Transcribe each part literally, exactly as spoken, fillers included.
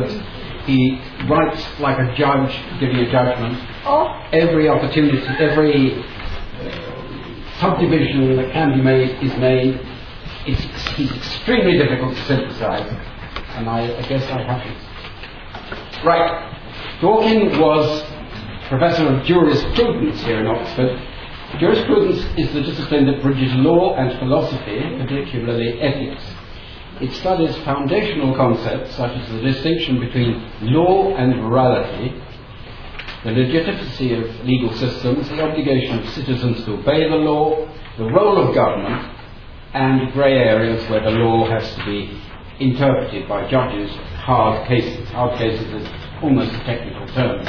that he writes like a judge giving a judgment. Every opportunity, every uh, subdivision that can be made is made. It's, it's extremely difficult to synthesize, and I, I guess I haven't. Right. Dworkin was Professor of Jurisprudence here in Oxford. Jurisprudence is the discipline that bridges law and philosophy, particularly ethics. It studies foundational concepts such as the distinction between law and morality, the legitimacy of legal systems, the obligation of citizens to obey the law, the role of government, and grey areas where the law has to be interpreted by judges, hard cases. Hard cases is almost a technical term.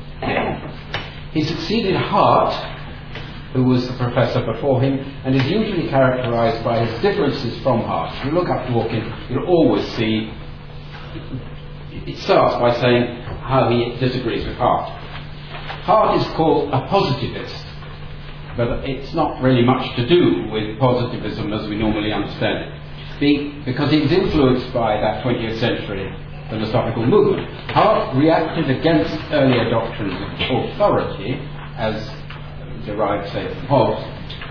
He succeeded Hart, who was the professor before him, and is usually characterized by his differences from Hart. If you look up Dworkin, you'll always see, it starts by saying how he disagrees with Hart. Hart is called a positivist, but it's not really much to do with positivism as we normally understand it, Be, because he was influenced by that twentieth century philosophical movement. Hart reacted against earlier doctrines of authority, as derived, say, from Hobbes,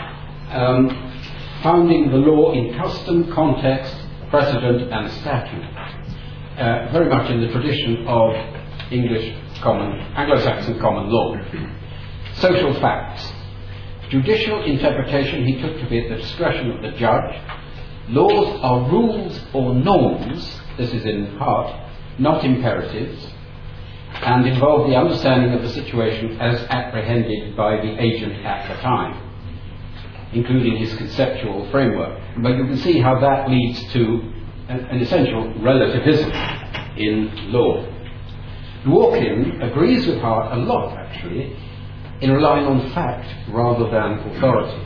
um, founding the law in custom, context, precedent, and statute, uh, very much in the tradition of English common, Anglo-Saxon common law. Social facts. Judicial interpretation he took to be at the discretion of the judge. Laws are rules or norms, this is in Hart, not imperatives, and involve the understanding of the situation as apprehended by the agent at the time, including his conceptual framework. But you can see how that leads to an, an essential relativism in law. Dworkin agrees with Hart a lot, actually, in relying on fact rather than authority.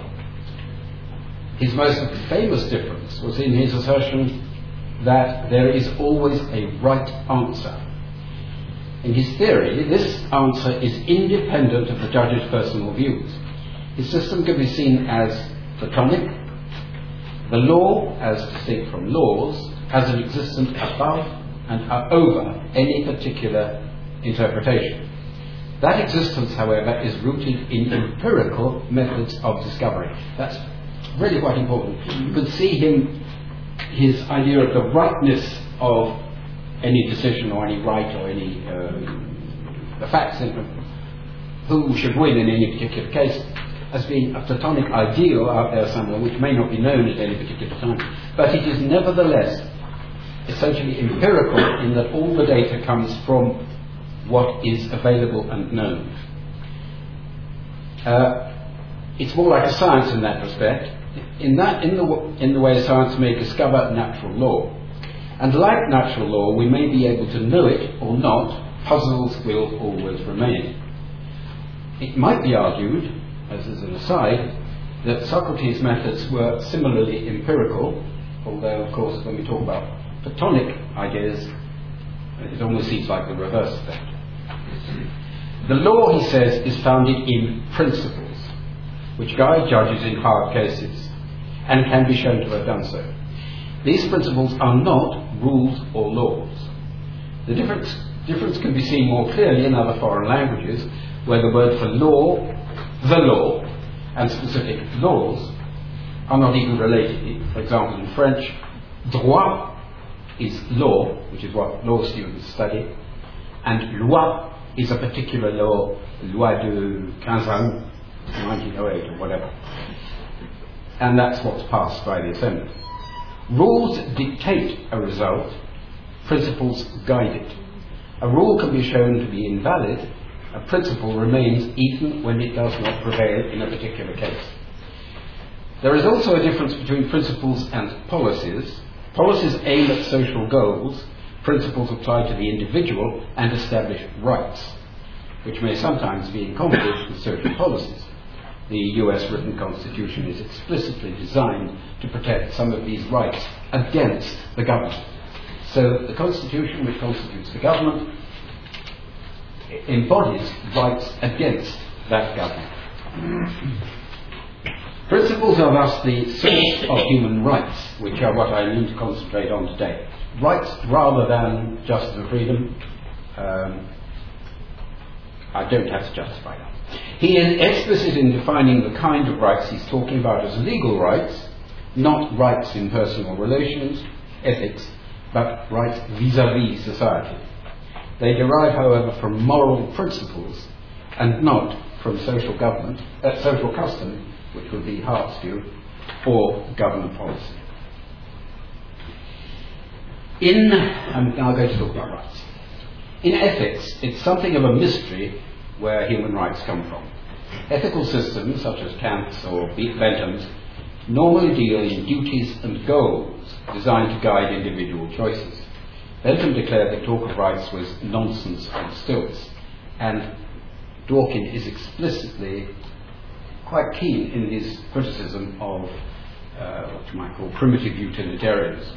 His most famous difference was in his assertion that there is always a right answer. In his theory, this answer is independent of the judge's personal views. His system can be seen as Platonic. The law, as distinct from laws, has an existence above and over any particular interpretation. That existence, however, is rooted in empirical methods of discovery. That's really quite important. You can see him, his idea of the rightness of any decision or any right or any um, the facts in who should win in any particular case as being a Platonic ideal out there somewhere which may not be known at any particular time, but it is nevertheless essentially empirical in that all the data comes from what is available and known. Uh, it's more like a science in that respect, in that in the in the way science may discover natural law. And like natural law, we may be able to know it or not, puzzles will always remain. It might be argued, as is an aside, that Socrates' methods were similarly empirical, although, of course, when we talk about Platonic ideas, it almost seems like the reverse of that. The law, he says, is founded in principles, which guide judges in hard cases, and can be shown to have done so. These principles are not rules or laws. The difference, difference can be seen more clearly in other foreign languages, where the word for law, the law, and specific laws are not even related. For example, in French, droit is law, which is what law students study, and loi is a particular law, loi de quinze nineteen oh eight or whatever. And that's what's passed by the Assembly. Rules dictate a result, principles guide it. A rule can be shown to be invalid, a principle remains even when it does not prevail in a particular case. There is also a difference between principles and policies. Policies aim at social goals, principles apply to the individual and establish rights, which may sometimes be in conflict with social policies. The U S written constitution is explicitly designed to protect some of these rights against the government. So the constitution, which constitutes the government, embodies rights against that government. Principles are thus the source of human rights, which are what I need to concentrate on today. Rights rather than justice and freedom. Um, I don't have to justify that. He is explicit in defining the kind of rights he's talking about as legal rights, not rights in personal relations, ethics, but rights vis-à-vis society. They derive, however, from moral principles and not from social government, uh, social custom, which would be Hart's view, or government policy. In, I'm now going to talk about rights. In ethics, it's something of a mystery where human rights come from. Ethical systems, such as Kant's or Bentham's, normally deal in duties and goals designed to guide individual choices. Bentham declared that talk of rights was nonsense on stilts, and Dworkin is explicitly quite keen in his criticism of uh, what you might call primitive utilitarianism.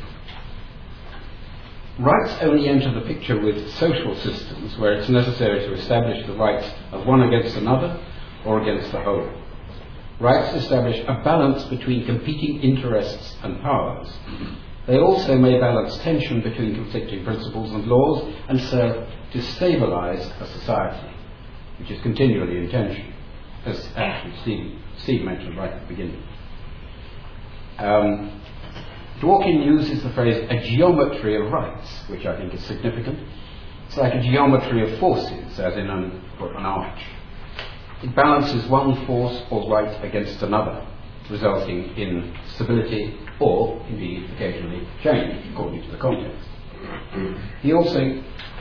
Rights only enter the picture with social systems where it's necessary to establish the rights of one against another or against the whole. Rights establish a balance between competing interests and powers. They also may balance tension between conflicting principles and laws and serve to stabilize a society, which is continually in tension, as actually Steve, Steve mentioned right at the beginning. Um, Dworkin uses the phrase a geometry of rights, which I think is significant. It's like a geometry of forces, as in an, an arch. It balances one force or right against another, resulting in stability or, indeed, occasionally change, according to the context. He also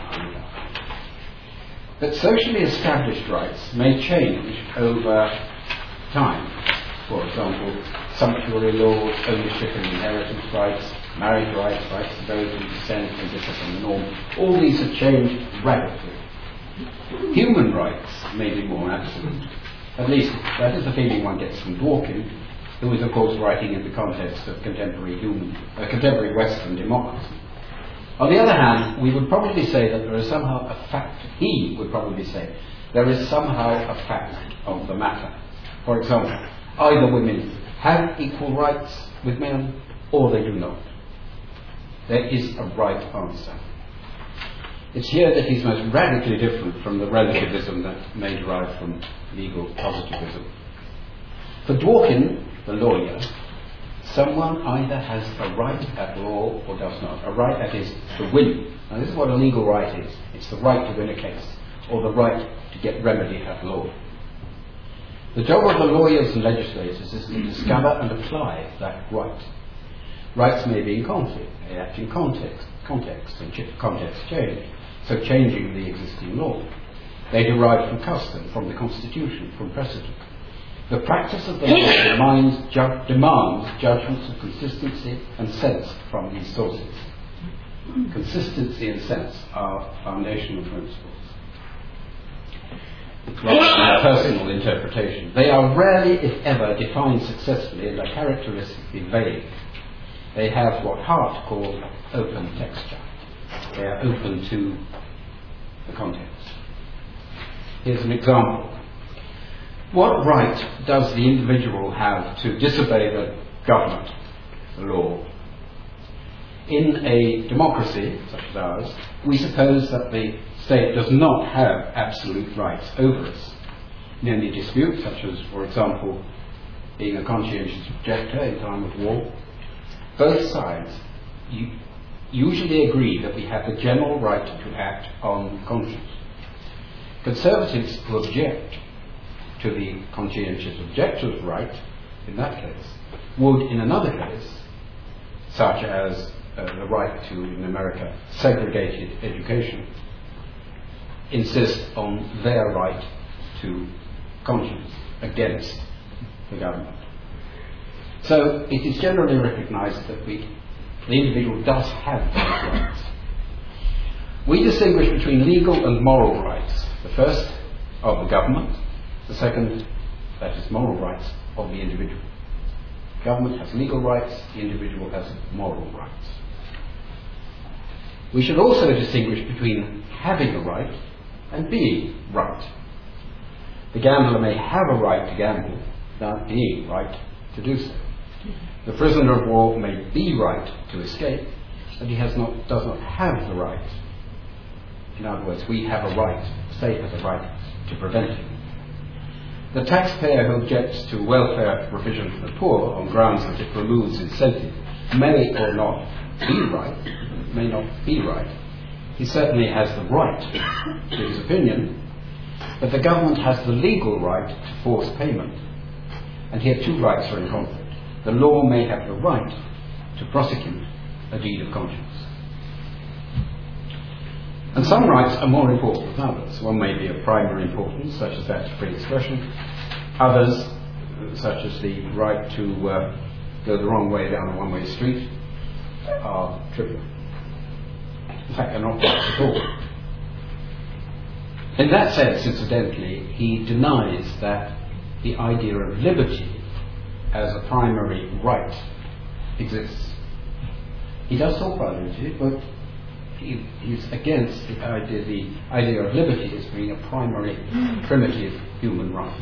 that socially established rights may change over time. For example, sumptuary laws, ownership and inheritance rights, marriage rights, rights to vote and dissent and differ from the norm. All these have changed radically. Human rights may be more absolute. At least that is the feeling one gets from Dworkin, who is of course writing in the context of contemporary human, uh, contemporary Western democracy. On the other hand, we would probably say that there is somehow a fact, he would probably say, there is somehow a fact of the matter. For example, either women have equal rights with men or they do not. There is a right answer. It's here that he's most radically different from the relativism that may derive from legal positivism. For Dworkin, the lawyer, someone either has a right at law or does not. A right, that is, to win. Now this is what a legal right is. It's the right to win a case, or the right to get remedy at law. The job of the lawyers and legislators is to discover and apply that right. Rights may be in conflict, they act in context, context and ch- context change, so changing the existing law. They derive from custom, from the Constitution, from precedent. The practice of the law demands, ju- demands judgments of consistency and sense from these sources. Consistency and sense are foundational principles, rather than personal interpretation. They are rarely, if ever, defined successfully and are characteristically vague. They have what Hart called open texture. They are open to the context. Here's an example. What right does the individual have to disobey the government, the law? In a democracy such as ours, we suppose that the state does not have absolute rights over us. In any dispute, such as, for example, being a conscientious objector in time of war, both sides usually agree that we have the general right to act on conscience. Conservatives who object to the conscientious objector's right, in that case, would, in another case, such as uh, the right to, in America, segregated education, insist on their right to conscience against the government. So it is generally recognized that we, the individual does have those rights. We distinguish between legal and moral rights. The first of the government, the second, that is moral rights of the individual. The government has legal rights, the individual has moral rights. We should also distinguish between having a right and being right. The gambler may have a right to gamble without being right to do so. The prisoner of war may be right to escape, but he has not, does not have the right. In other words, we have a right, the state has a right to prevent him. The taxpayer who objects to welfare provision for the poor on grounds that it removes incentive may or not be right, may not be right. He certainly has the right to his opinion, but the government has the legal right to force payment. And here two rights are in conflict. The law may have the right to prosecute a deed of conscience. And some rights are more important than others. One may be of primary importance, such as that to free expression. Others, such as the right to uh, go the wrong way down a one-way street, are trivial. In fact, they're not rights at all. In that sense, incidentally, he denies that the idea of liberty as a primary right exists. He does talk about liberty, but he, he's against the idea, the idea of liberty as being a primary, primitive human right.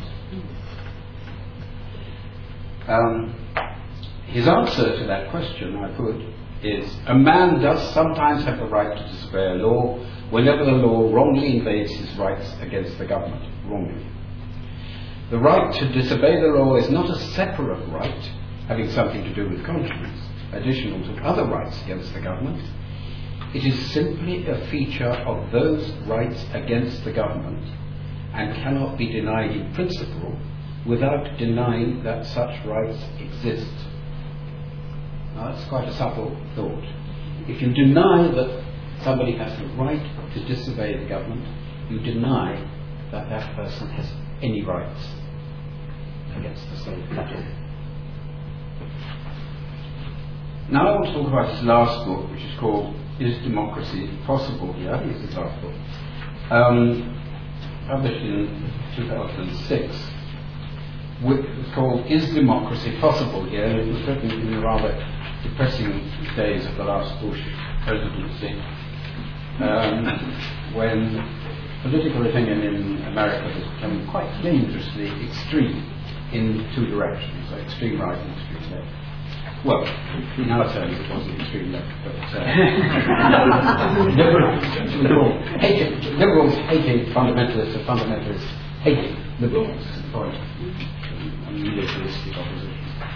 Um, his answer to that question, I put, is a man does sometimes have the right to disobey a law whenever the law wrongly invades his rights against the government. Wrongly. The right to disobey the law is not a separate right, having something to do with conscience, additional to other rights against the government. It is simply a feature of those rights against the government and cannot be denied in principle without denying that such rights exist. Now, that's quite a subtle thought. If you deny that somebody has the right to disobey the government, you deny that that person has any rights against the state. Now I want to talk about his last book, which is called Is Democracy Possible Here? This is his last book. Um, published in two thousand six. It's called Is Democracy Possible Here? And it was written in the rather depressing days of the last Bush presidency, um, when political opinion in America has become quite dangerously extreme in two directions, so extreme right and extreme left. Well, in our terms it wasn't extreme left, but uh, liberals, liberals, hating, liberals hating fundamentalists and fundamentalists hating liberals is the point, and militaristic opposition.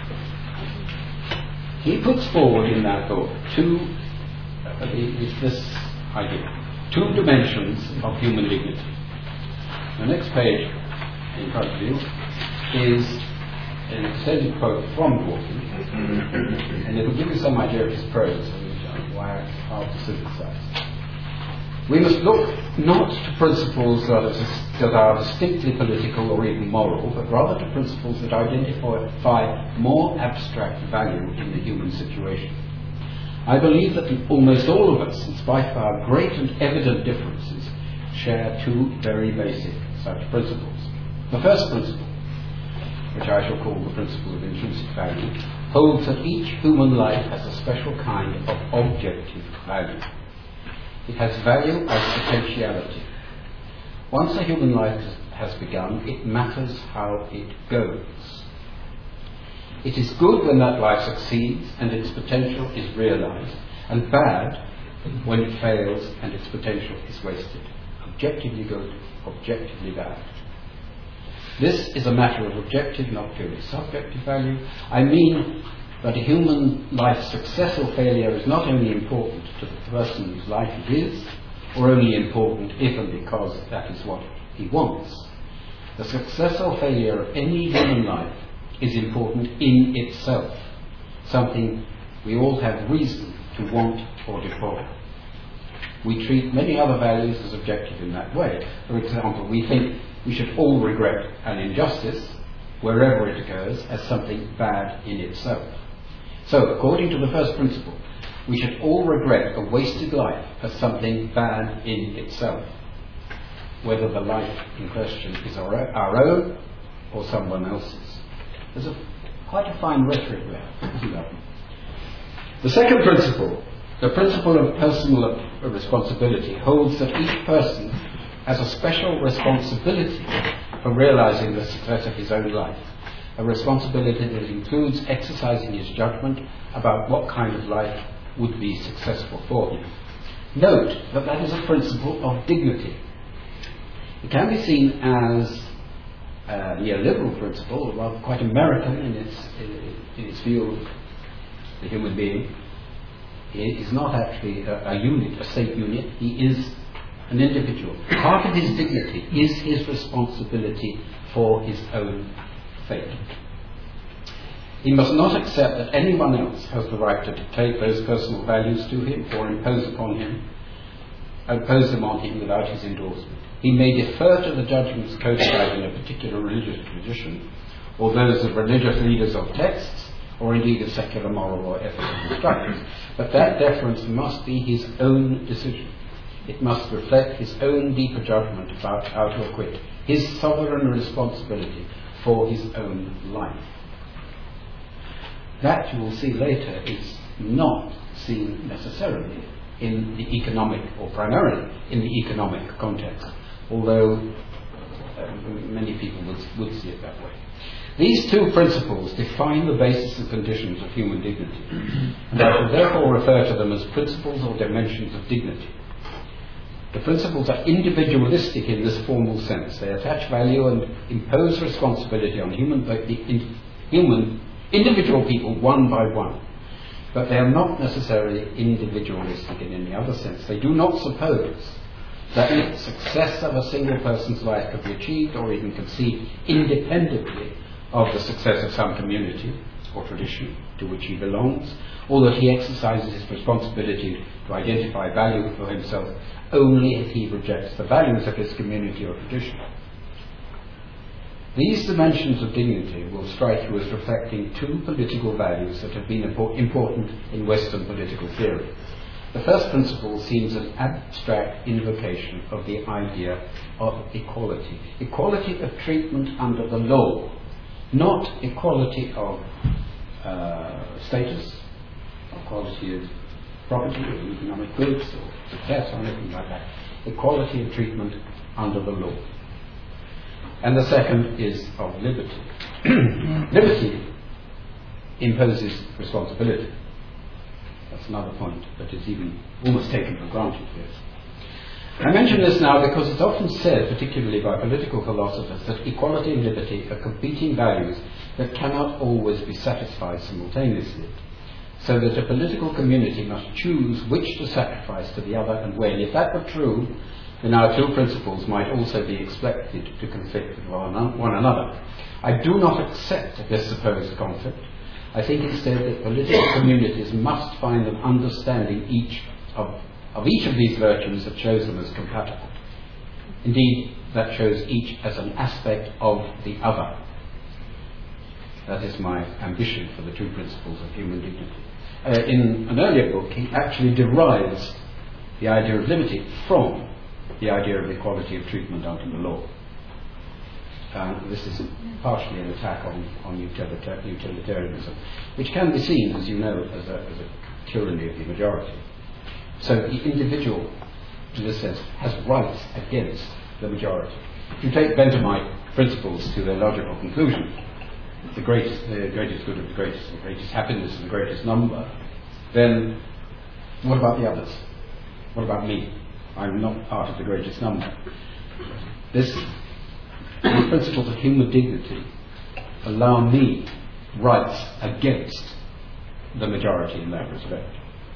He puts forward in that book two, uh, is this idea, two dimensions of human dignity. The next page in front of you is an extended quote from Dworkin, and it will give you some idea of his prose and why it's hard to synthesize. We must look not to principles that are, that are distinctly political or even moral, but rather to principles that identify more abstract value in the human situation. I believe that almost all of us, in spite of our great and evident differences, share two very basic such principles. The first principle, which I shall call the principle of intrinsic value, holds that each human life has a special kind of objective value. It has value as potentiality. Once a human life has begun, it matters how it goes. It is good when that life succeeds and its potential is realized, and bad when it fails and its potential is wasted. Objectively good, objectively bad. This is a matter of objective, not purely subjective value. I mean that a human life's success or failure is not only important to the person whose life it is, or only important if and because that is what he wants. The success or failure of any human life is important in itself, something we all have reason to want or deplore. We treat many other values as objective in that way. For example, we think we should all regret an injustice, wherever it occurs, as something bad in itself. So, according to the first principle, we should all regret a wasted life as something bad in itself, whether the life in question is our, our own or someone else's. There's a, quite a fine rhetoric there. The second principle, the principle of personal responsibility, holds that each person has a special responsibility for realizing the success of his own life. a responsibility that includes exercising his judgment about what kind of life would be successful for him. Note that that is a principle of dignity. It can be seen as a neoliberal principle, rather quite American in its, in its view of the human being. He is not actually a, a unit, a state unit. He is an individual. Part of his dignity is his responsibility for his own fate. He must not accept that anyone else has the right to dictate those personal values to him or impose upon him, impose them on him without his endorsement. He may defer to the judgments codified in a particular religious tradition, or those of religious leaders of texts, or indeed of secular moral or ethical instructors, but that deference must be his own decision. It must reflect his own deeper judgment about how to acquit, his sovereign responsibility for his own life. That, you will see later, is not seen necessarily in the economic, or primarily in the economic context, although uh, many people would, would see it that way. These two principles define the basis and conditions of human dignity, and I should therefore refer to them as principles or dimensions of dignity. The principles are individualistic in this formal sense. They attach value and impose responsibility on human, uh, in, human individual people one by one. But they are not necessarily individualistic in any other sense. They do not suppose that the success of a single person's life can be achieved or even conceived independently of the success of some community or tradition to which he belongs, or that he exercises his responsibility to identify value for himself only if he rejects the values of his community or tradition. These dimensions of dignity will strike you as reflecting two political values that have been important in Western political theory. The first principle seems an abstract invocation of the idea of equality. Equality of treatment under the law, not equality of uh, status, or quality of property or economic goods or success or anything like that. Equality of treatment under the law. And the second is of liberty. Liberty imposes responsibility. That's another point that is even almost taken for granted here. I mention this now because it's often said, particularly by political philosophers, that equality and liberty are competing values that cannot always be satisfied simultaneously, so that a political community must choose which to sacrifice to the other and when. If that were true, then our two principles might also be expected to conflict with one another. I do not accept this supposed conflict. I think instead that political communities must find an understanding each of, of each of these virtues that shows them as compatible. Indeed, that shows each as an aspect of the other. That is my ambition for the two principles of human dignity. Uh, in an earlier book, he actually derives the idea of liberty from the idea of equality of treatment under the law. Um, this is partially an attack on, on utilita- utilitarianism, which can be seen, as you know, as a, as a tyranny of the majority. So the individual, in this sense, has rights against the majority. If you take Benthamite principles to their logical conclusion, the greatest, the greatest good of the greatest, the greatest happiness of the greatest number, then what about the others? What about me? I'm not part of the greatest number. This, the principles of human dignity allow me rights against the majority in that respect.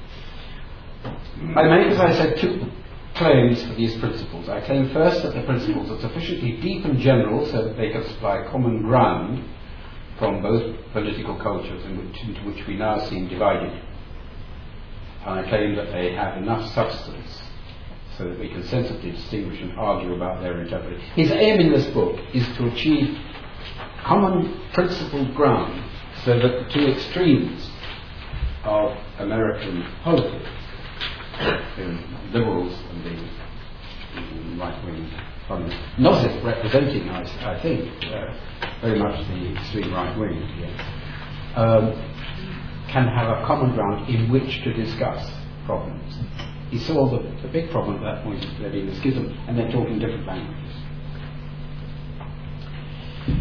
I make, as I said, two claims for these principles. I claim first that the principles are sufficiently deep and general so that they can supply common ground from both political cultures in which, into which we now seem divided. And I claim that they have enough substance so that we can sensibly distinguish and argue about their interpretation. His aim in this book is to achieve common principled ground so that the two extremes of American politics, the liberals and the right-wing communists, Nozick representing, I, I think, uh, very much the extreme right-wing, yes, um, can have a common ground in which to discuss problems. He saw the, the big problem at that point of there being a schism, and they're talking different languages. This is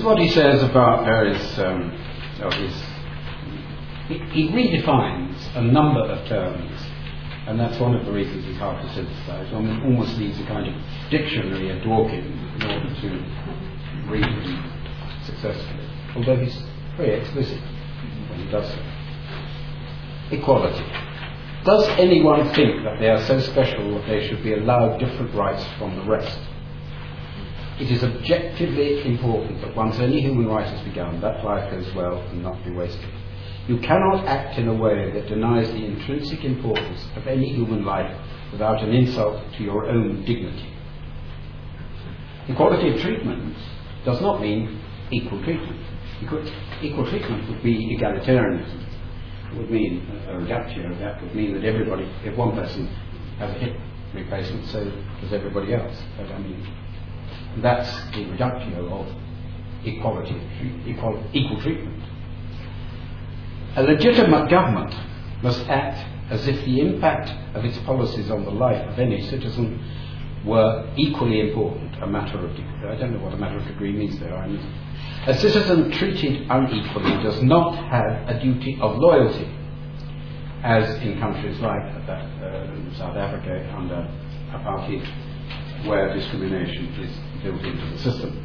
what he says about various, um, of his, he, he redefines a number of terms, and that's one of the reasons it's hard to synthesize. One almost needs a kind of dictionary of Dworkin in order to read him successfully, although he's very explicit when he does so. Equality. Does anyone think that they are so special that they should be allowed different rights from the rest? It is objectively important that once any human right has begun, that life goes well and not be wasted. You cannot act in a way that denies the intrinsic importance of any human life without an insult to your own dignity. Equality of treatment does not mean equal treatment. Equal, equal treatment would be egalitarianism. It would mean a reductio. That would mean that everybody, if one person has a hip replacement, so does everybody else. But I mean, that's the reductio of equality, equal, equal treatment. A legitimate government must act as if the impact of its policies on the life of any citizen were equally important, a matter of degree. I don't know what a matter of degree means there. I mean, a citizen treated unequally does not have a duty of loyalty, as in countries like uh, South Africa under apartheid, where discrimination is built into the system.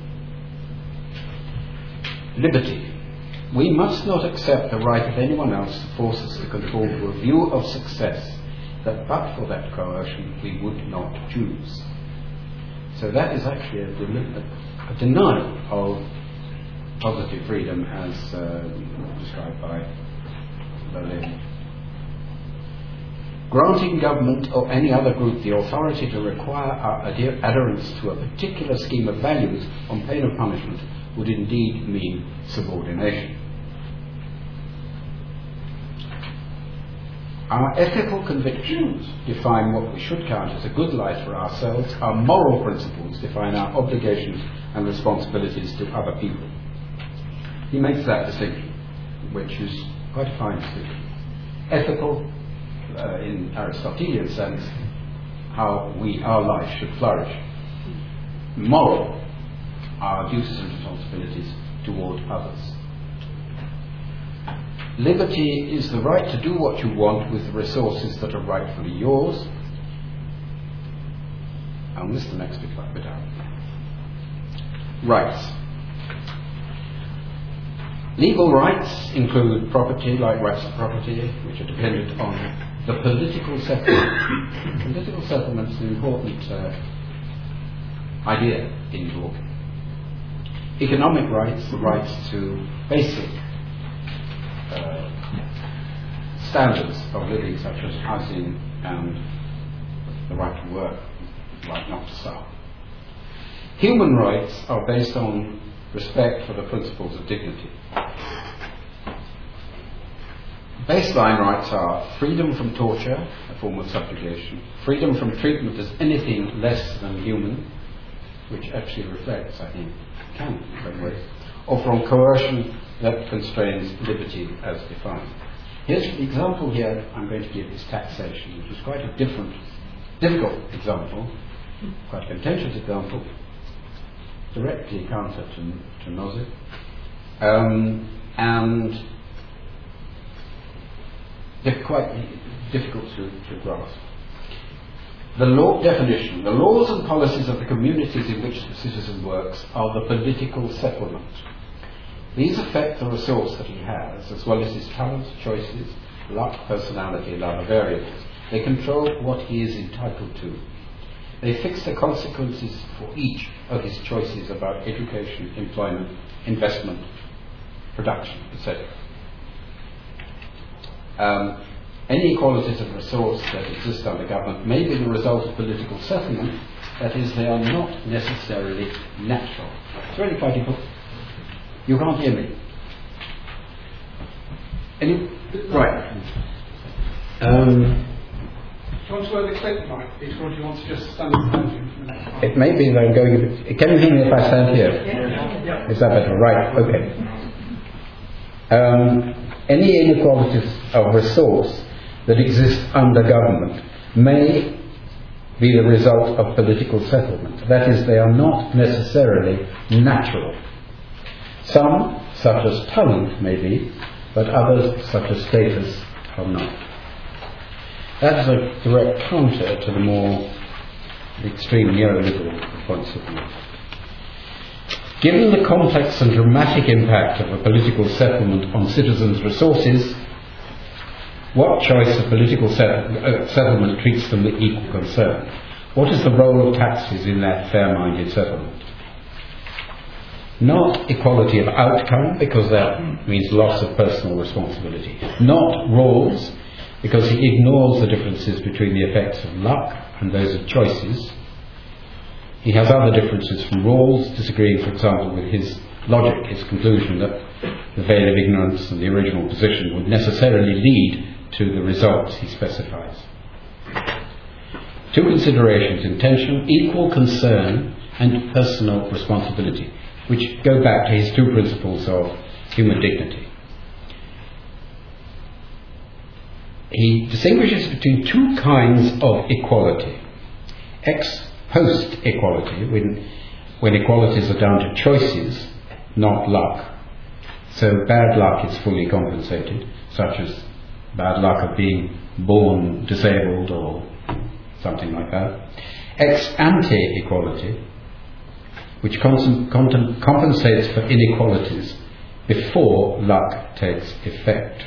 Liberty. We must not accept the right of anyone else to force us to conform to a view of success that but for that coercion we would not choose. So that is actually a, a, a denial of positive freedom as uh, described by Berlin. Granting government or any other group the authority to require our adherence to a particular scheme of values on pain of punishment would indeed mean subordination. Our ethical convictions define what we should count as a good life for ourselves. Our moral principles define our obligations and responsibilities to other people. He makes that distinction, which is quite a fine distinction. Ethical, uh, in Aristotelian sense, how we, our life should flourish. Moral, our duties and responsibilities toward others. Liberty is the right to do what you want with the resources that are rightfully yours. I'll miss the next bit out. Rights. Legal rights include property, like rights to property, which are dependent on the political settlement. Political settlement is an important uh, idea in law. Economic rights, the rights to basic uh, standards of living, such as housing and the right to work, the right not to starve. Human rights are based on respect for the principles of dignity. Baseline rights are freedom from torture, a form of subjugation, freedom from treatment as anything less than human, which actually reflects, I think, can in ways, or from coercion that constrains liberty as defined. Here's the example here I'm going to give is taxation, which is quite a different, difficult example, quite a contentious example, directly counter to, to Nozick, um, and they're quite difficult to, to grasp. The law definition, the laws and policies of the communities in which the citizen works are the political settlement. These affect the resource that he has, as well as his talents, choices, luck, personality, and other variables. They control what he is entitled to. They fix the consequences for each of his choices about education, employment, investment, production, et cetera. Um, any equalities of resource that exist under government may be the result of political settlement, that is, they are not necessarily natural. It's really quite important. You can't hear me. Any? Right. Um, Do you want to wear the clip mic, or do you want to just stand in front of you? It may be that I'm going a bit. Can you hear me if I stand here? Yeah. Yeah. Is that better? Right. Okay. Um, any inequalities of resource that exist under government may be the result of political settlement. That is, they are not necessarily natural. Some, such as talent, may be, but others, such as status, are not. That is a direct counter to the more extreme neoliberal points of view. Given the complex and dramatic impact of a political settlement on citizens' resources, what choice of political set- uh, settlement treats them with equal concern? What is the role of taxes in that fair-minded settlement? Not equality of outcome, because that means loss of personal responsibility. Not roles, because he ignores the differences between the effects of luck and those of choices. He has other differences from Rawls, disagreeing, for example, with his logic, his conclusion that the veil of ignorance and the original position would necessarily lead to the results he specifies. Two considerations: intention, equal concern, and personal responsibility, which go back to his two principles of human dignity. He distinguishes between two kinds of equality. Ex post equality, when, when equalities are down to choices, not luck. So bad luck is fully compensated, such as bad luck of being born disabled or something like that. Ex ante equality, which cons- con- compensates for inequalities before luck takes effect.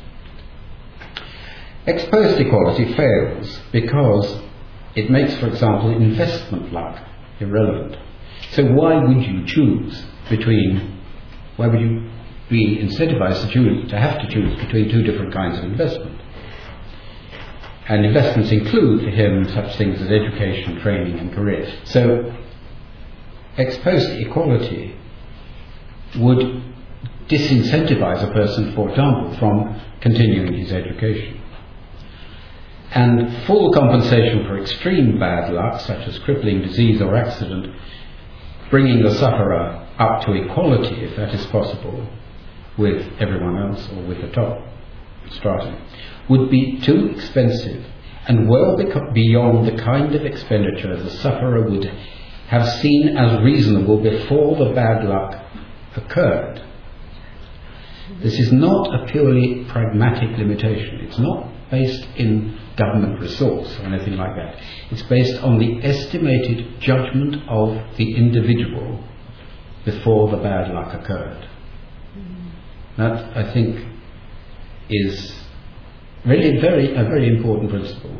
Ex post equality fails because it makes, for example, investment luck irrelevant. So why would you choose between, why would you be incentivized to choose, to have to choose between two different kinds of investment? And investments include for him such things as education, training and career. So ex post equality would disincentivize a person, for example, from continuing his education. And full compensation for extreme bad luck, such as crippling disease or accident, bringing the sufferer up to equality, if that is possible, with everyone else or with the top stratum, would be too expensive and well beco- beyond the kind of expenditure the sufferer would have seen as reasonable before the bad luck occurred. This is not a purely pragmatic limitation. It's not based in government resource or anything like that. It's based on the estimated judgment of the individual before the bad luck occurred. That, I think, is really very a very important principle.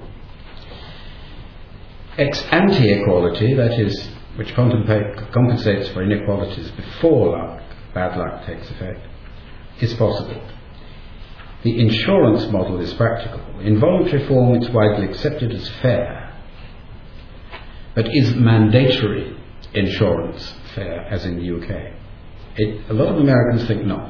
Ex ante equality, that is, which compensates for inequalities before luck, bad luck takes effect, is possible. The insurance model is practicable. In voluntary form, it's widely accepted as fair. But is mandatory insurance fair, as in the U K? It, a lot of Americans think not.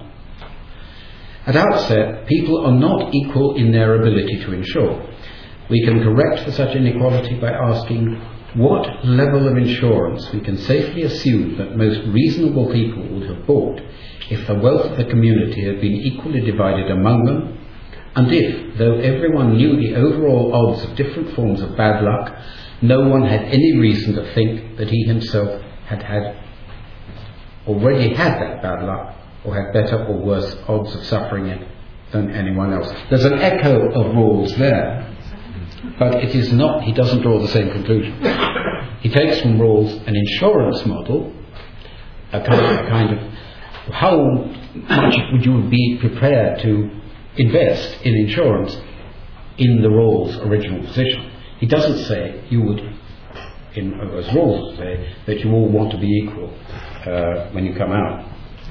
At outset, people are not equal in their ability to insure. We can correct for such inequality by asking what level of insurance we can safely assume that most reasonable people would have bought if the wealth of the community had been equally divided among them, and if, though everyone knew the overall odds of different forms of bad luck, no one had any reason to think that he himself had had already had that bad luck, or had better or worse odds of suffering it than anyone else. There's an echo of Rawls there, but it is not, he doesn't draw the same conclusion. He takes from Rawls an insurance model, a kind of, a kind of how much would you be prepared to invest in insurance in the Rawls original position. He doesn't say you would, in, as Rawls would say, that you all want to be equal uh, when you come out.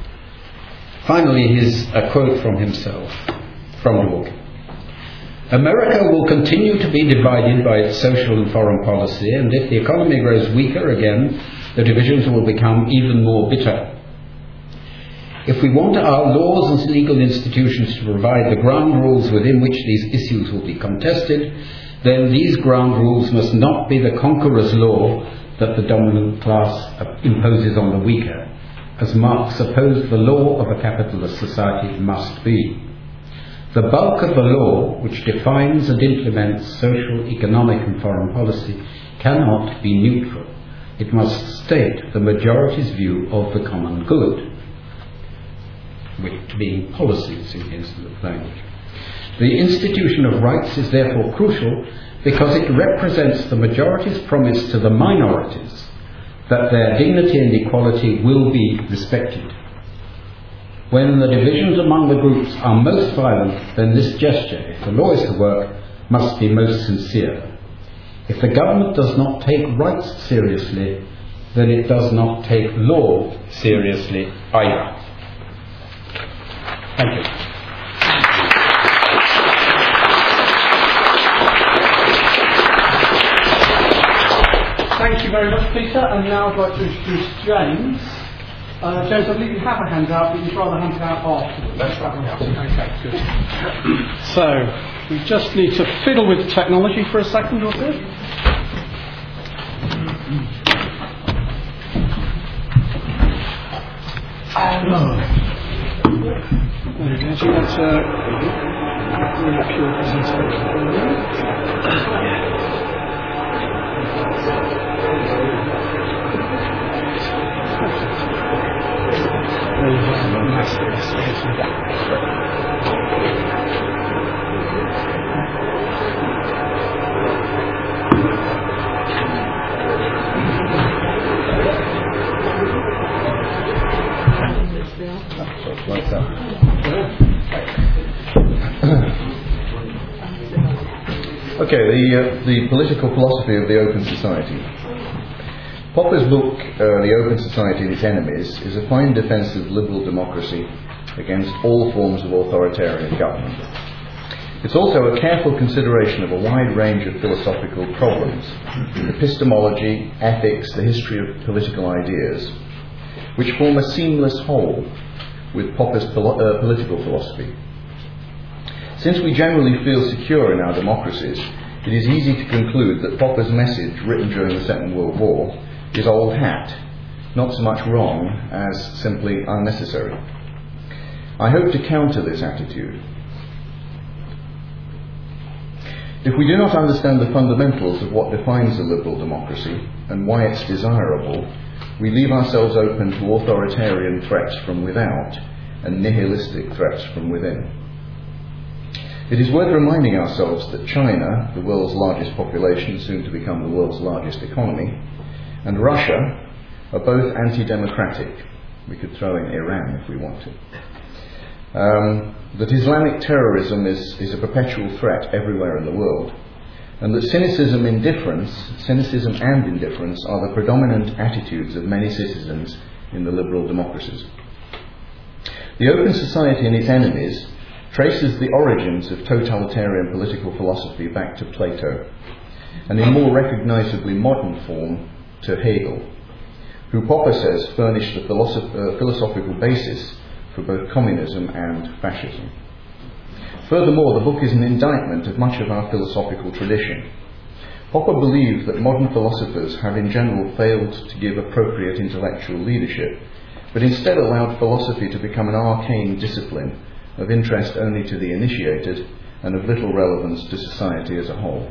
Finally, his a quote from himself, from Dworkin. America will continue to be divided by its social and foreign policy, and if the economy grows weaker again, the divisions will become even more bitter. If we want our laws and legal institutions to provide the ground rules within which these issues will be contested, then these ground rules must not be the conqueror's law that the dominant class imposes on the weaker, as Marx supposed the law of a capitalist society must be. The bulk of the law, which defines and implements social, economic and foreign policy, cannot be neutral. It must state the majority's view of the common good. with being policies in his language. The institution of rights is therefore crucial because it represents the majority's promise to the minorities that their dignity and equality will be respected. When the divisions among the groups are most violent, then this gesture, if the law is to work, must be most sincere. If the government does not take rights seriously, then it does not take law seriously either. Thank you. Thank you very much, Peter. And now I'd like to introduce James. Uh, James, I believe you have a handout, but you'd rather hand it out afterwards. That's right, yeah. Okay, good. So, we just need to fiddle with technology for a second or two. Um, there you go. Do you want to bring up your presentation? Like that. Okay, the, uh, the political philosophy of the Open Society. Popper's book, uh, The Open Society and Its Enemies, is a fine defence of liberal democracy against all forms of authoritarian government. It's also a careful consideration of a wide range of philosophical problems, epistemology, ethics, the history of political ideas, which form a seamless whole with Popper's pol- uh, political philosophy. Since we generally feel secure in our democracies, it is easy to conclude that Popper's message, written during the Second World War, is old hat, not so much wrong as simply unnecessary. I hope to counter this attitude. If we do not understand the fundamentals of what defines a liberal democracy and why it's desirable, we leave ourselves open to authoritarian threats from without and nihilistic threats from within. It is worth reminding ourselves that China, the world's largest population, soon to become the world's largest economy, and Russia are both anti-democratic. We could throw in Iran if we want to. Um, that Islamic terrorism is, is a perpetual threat everywhere in the world, and that cynicism, indifference, cynicism and indifference are the predominant attitudes of many citizens in the liberal democracies. The Open Society and Its Enemies traces the origins of totalitarian political philosophy back to Plato, and in more recognisably modern form to Hegel, who Popper says furnished the philosoph- uh, philosophical basis for both communism and fascism. Furthermore, the book is an indictment of much of our philosophical tradition. Popper believed that modern philosophers have in general failed to give appropriate intellectual leadership, but instead allowed philosophy to become an arcane discipline of interest only to the initiated and of little relevance to society as a whole.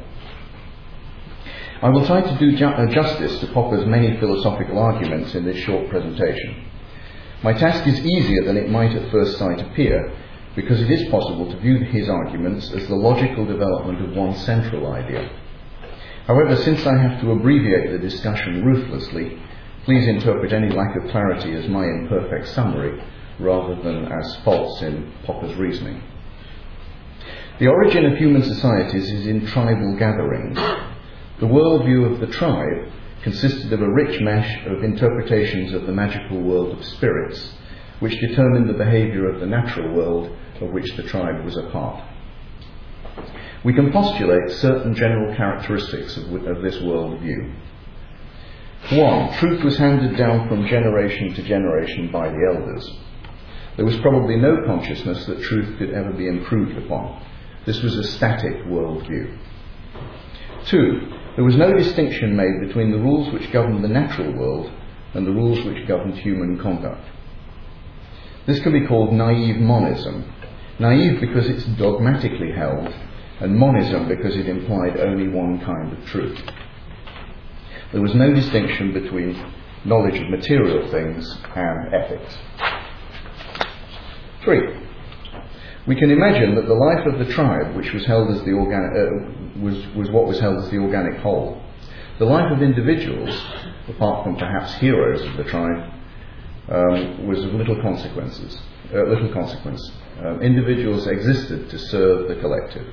I will try to do ju- justice to Popper's many philosophical arguments in this short presentation. My task is easier than it might at first sight appear, because it is possible to view his arguments as the logical development of one central idea. However, since I have to abbreviate the discussion ruthlessly, please interpret any lack of clarity as my imperfect summary, rather than as faults in Popper's reasoning. The origin of human societies is in tribal gatherings. The worldview of the tribe consisted of a rich mesh of interpretations of the magical world of spirits, which determined the behaviour of the natural world of which the tribe was a part. We can postulate certain general characteristics of, of this worldview. One, truth was handed down from generation to generation by the elders. There was probably no consciousness that truth could ever be improved upon. This was a static worldview. Two, there was no distinction made between the rules which governed the natural world and the rules which governed human conduct. This can be called naive monism. Naive because it's dogmatically held, and monism because it implied only one kind of truth. There was no distinction between knowledge of material things and ethics. Three, we can imagine that the life of the tribe, which was held as the organic, uh, was, was what was held as the organic whole, the life of individuals, apart from perhaps heroes of the tribe, um, was of little consequences, uh, little consequence. Um, individuals existed to serve the collective.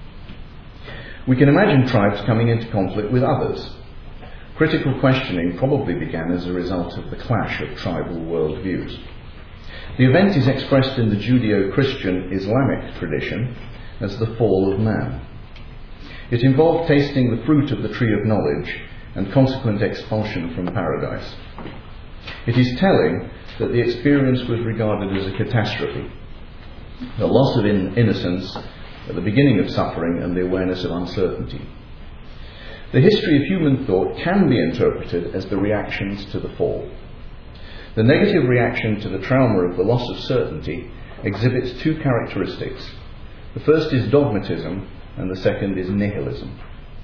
We can imagine tribes coming into conflict with others. Critical questioning probably began as a result of the clash of tribal worldviews. The event is expressed in the Judeo-Christian Islamic tradition as the fall of man. It involved tasting the fruit of the tree of knowledge and consequent expulsion from paradise. It is telling that the experience was regarded as a catastrophe, the loss of in- innocence at the beginning of suffering and the awareness of uncertainty. The history of human thought can be interpreted as the reactions to the fall. The negative reaction to the trauma of the loss of certainty exhibits two characteristics. The first is dogmatism, and the second is nihilism.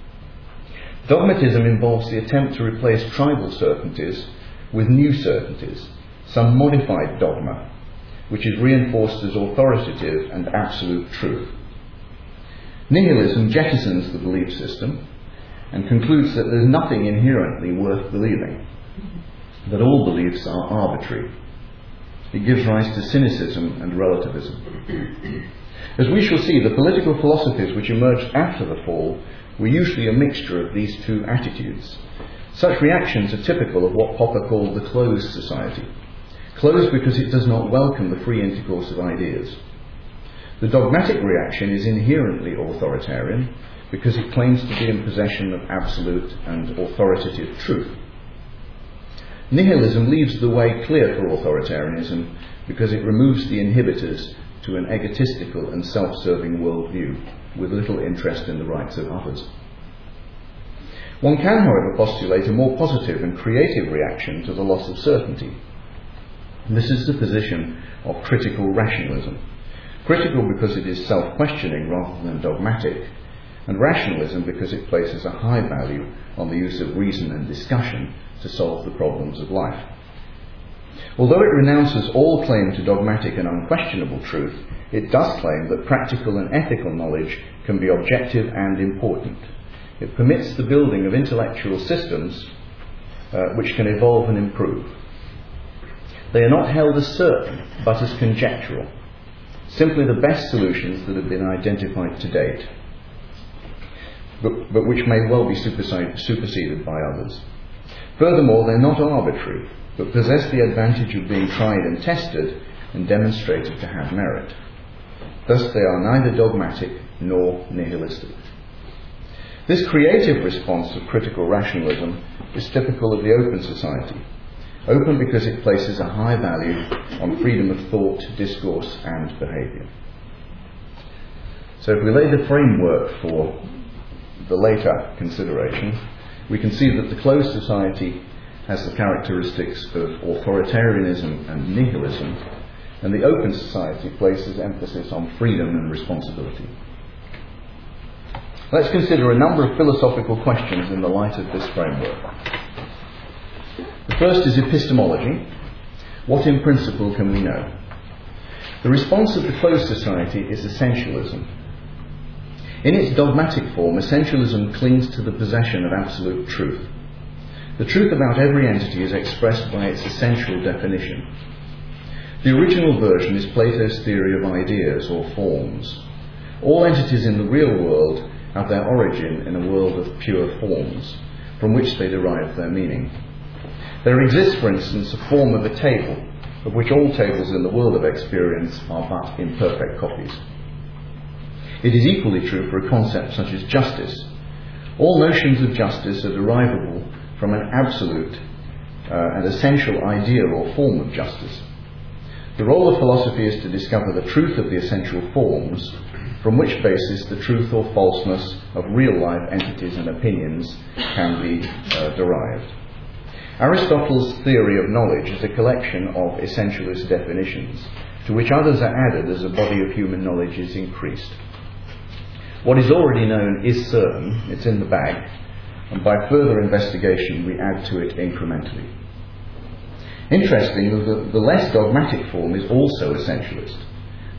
Dogmatism involves the attempt to replace tribal certainties with new certainties, some modified dogma, which is reinforced as authoritative and absolute truth. Nihilism jettisons the belief system and concludes that there's nothing inherently worth believing, that all beliefs are arbitrary. It gives rise to cynicism and relativism. As we shall see, the political philosophies which emerged after the fall were usually a mixture of these two attitudes. Such reactions are typical of what Popper called the closed society. Closed because it does not welcome the free intercourse of ideas. The dogmatic reaction is inherently authoritarian because it claims to be in possession of absolute and authoritative truth. Nihilism leaves the way clear for authoritarianism because it removes the inhibitors to an egotistical and self-serving worldview with little interest in the rights of others. One can, however, postulate a more positive and creative reaction to the loss of certainty. This is the position of critical rationalism. Critical because it is self-questioning rather than dogmatic, and rationalism because it places a high value on the use of reason and discussion to solve the problems of life. Although it renounces all claim to dogmatic and unquestionable truth, it does claim that practical and ethical knowledge can be objective and important. It permits the building of intellectual systems uh, which can evolve and improve. They are not held as certain, but as conjectural, simply the best solutions that have been identified to date, but, but which may well be superseded by others. Furthermore, they're not arbitrary, but possess the advantage of being tried and tested and demonstrated to have merit. Thus they are neither dogmatic nor nihilistic. This creative response of critical rationalism is typical of the open society. Open because it places a high value on freedom of thought, discourse and behaviour. So if we lay the framework for the later consideration, we can see that the closed society has the characteristics of authoritarianism and nihilism, and the open society places emphasis on freedom and responsibility. Let's consider a number of philosophical questions in the light of this framework. The first is epistemology. What in principle can we know? The response of the closed society is essentialism. In its dogmatic form, essentialism clings to the possession of absolute truth. The truth about every entity is expressed by its essential definition. The original version is Plato's theory of ideas or forms. All entities in the real world have their origin in a world of pure forms, from which they derive their meaning. There exists, for instance, a form of a table, of which all tables in the world of experience are but imperfect copies. It is equally true for a concept such as justice. All notions of justice are derivable from an absolute uh, and essential idea or form of justice. The role of philosophy is to discover the truth of the essential forms, from which basis the truth or falseness of real-life entities and opinions can be uh, derived. Aristotle's theory of knowledge is a collection of essentialist definitions, to which others are added as a body of human knowledge is increased. What is already known is certain, it's in the bag, and by further investigation we add to it incrementally. Interestingly, the, the less dogmatic form is also essentialist.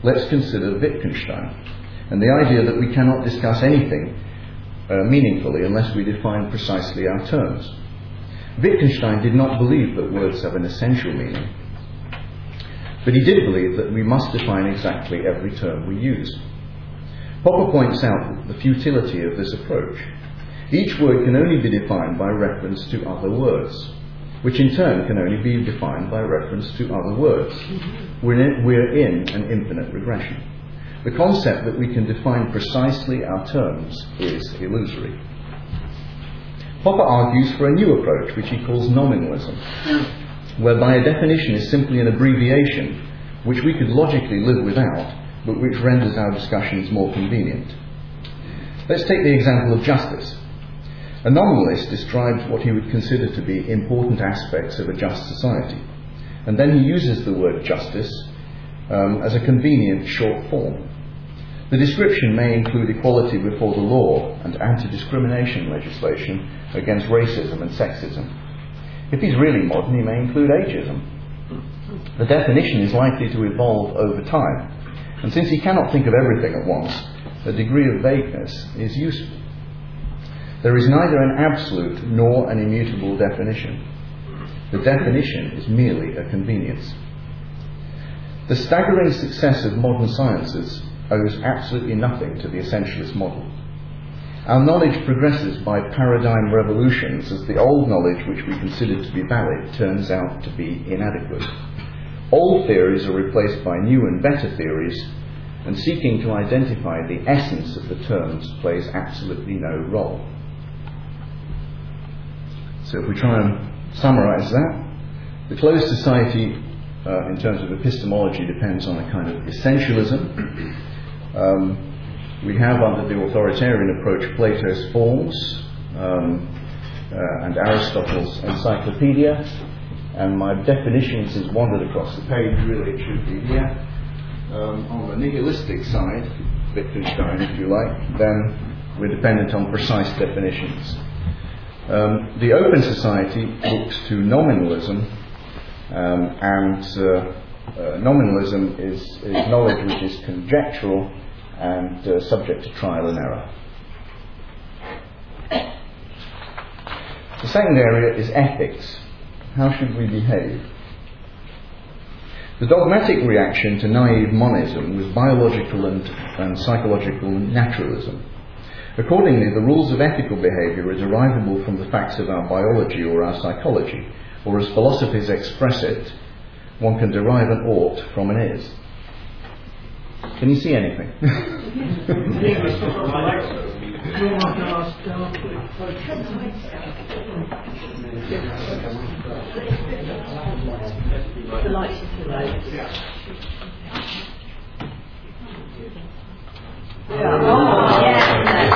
let's consider Wittgenstein and the idea that we cannot discuss anything uh, meaningfully unless we define precisely our terms. Wittgenstein did not believe that words have an essential meaning, but he did believe that we must define exactly every term we use. Popper points out the futility of this approach. Each word can only be defined by reference to other words, which in turn can only be defined by reference to other words. We're in, we're in an infinite regression. The concept that we can define precisely our terms is illusory. Popper argues for a new approach, which he calls nominalism, whereby a definition is simply an abbreviation which we could logically live without, but which renders our discussions more convenient. Let's take the example of justice. A nominalist describes what he would consider to be important aspects of a just society, and then he uses the word justice um, as a convenient short form. The description may include equality before the law and anti-discrimination legislation against racism and sexism. If he's really modern, he may include ageism. The definition is likely to evolve over time, and since he cannot think of everything at once, a degree of vagueness is useful. There is neither an absolute nor an immutable definition. The definition is merely a convenience. The staggering success of modern sciences owes absolutely nothing to the essentialist model. Our knowledge progresses by paradigm revolutions as the old knowledge which we considered to be valid turns out to be inadequate. Old theories are replaced by new and better theories, and seeking to identify the essence of the terms plays absolutely no role. So if we try and summarise that, the closed society uh, in terms of epistemology depends on a kind of essentialism. Um, we have under the authoritarian approach Plato's Forms um, uh, and Aristotle's Encyclopedia, and my definitions is wandered across the page, really it should be here. Um, on the nihilistic side, Wittgenstein if you like, then we're dependent on precise definitions. Um, the open society looks to nominalism, um, and uh, uh, nominalism is, is knowledge which is conjectural and uh, subject to trial and error. The second area is ethics. How should we behave? The dogmatic reaction to naive monism was biological and, and psychological naturalism. Accordingly, the rules of ethical behaviour are derivable from the facts of our biology or our psychology, or as philosophies express it, one can derive an ought from an is. Can you see anything? The lights are too low. Oh, yeah.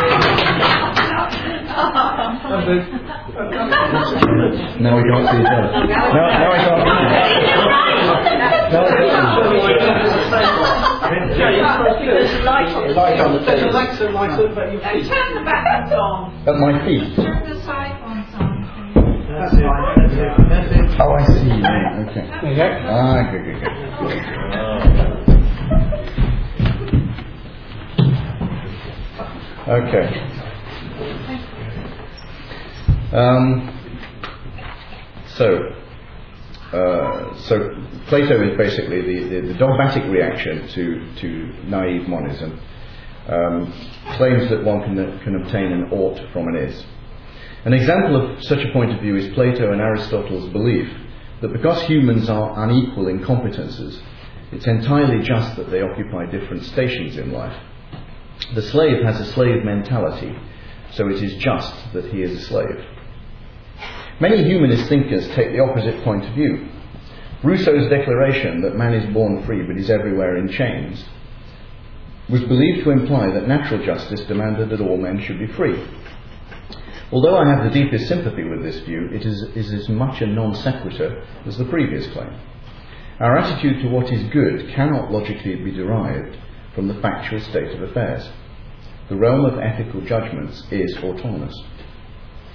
Now we can't see each other. No, now I can't. No, There's a light on the Light on the table. There's a light on my foot, but you see. Turn the back on. at my feet. Turn the side ones on. That's it. That's it. That's it. Oh, I see. Okay. There you go. Ah, good, good, good. Okay. Um, so, uh, so Plato is basically the, the, the dogmatic reaction to, to naive monism. Um, claims that one can, can obtain an ought from an is. An example of such a point of view is Plato and Aristotle's belief that because humans are unequal in competences, it's entirely just that they occupy different stations in life. The slave has a slave mentality, so it is just that he is a slave. Many humanist thinkers take the opposite point of view. Rousseau's declaration that man is born free but is everywhere in chains was believed to imply that natural justice demanded that all men should be free. Although I have the deepest sympathy with this view, it is, is as much a non sequitur as the previous claim. Our attitude to what is good cannot logically be derived from the factual state of affairs. The realm of ethical judgments is autonomous.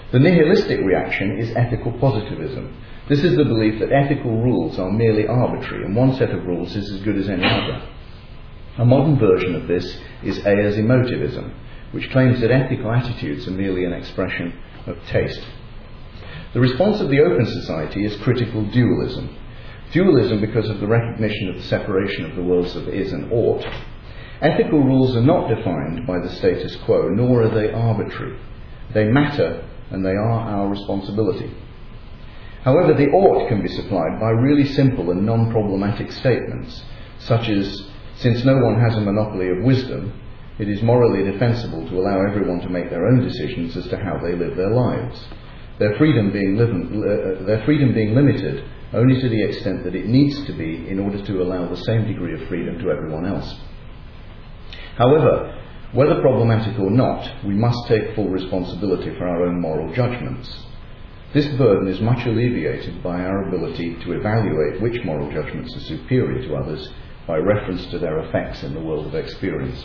The nihilistic reaction is ethical positivism. This is the belief that ethical rules are merely arbitrary and one set of rules is as good as any other. A modern version of this is Ayer's emotivism, which claims that ethical attitudes are merely an expression of taste. The response of the open society is critical dualism. Dualism because of the recognition of the separation of the worlds of is and ought. Ethical rules are not defined by the status quo, nor are they arbitrary. They matter, and they are our responsibility. However, the ought can be supplied by really simple and non-problematic statements, such as, since no one has a monopoly of wisdom, it is morally defensible to allow everyone to make their own decisions as to how they live their lives, their freedom being, liv- uh, their freedom being limited only to the extent that it needs to be in order to allow the same degree of freedom to everyone else. However, whether problematic or not, we must take full responsibility for our own moral judgments. This burden is much alleviated by our ability to evaluate which moral judgments are superior to others by reference to their effects in the world of experience.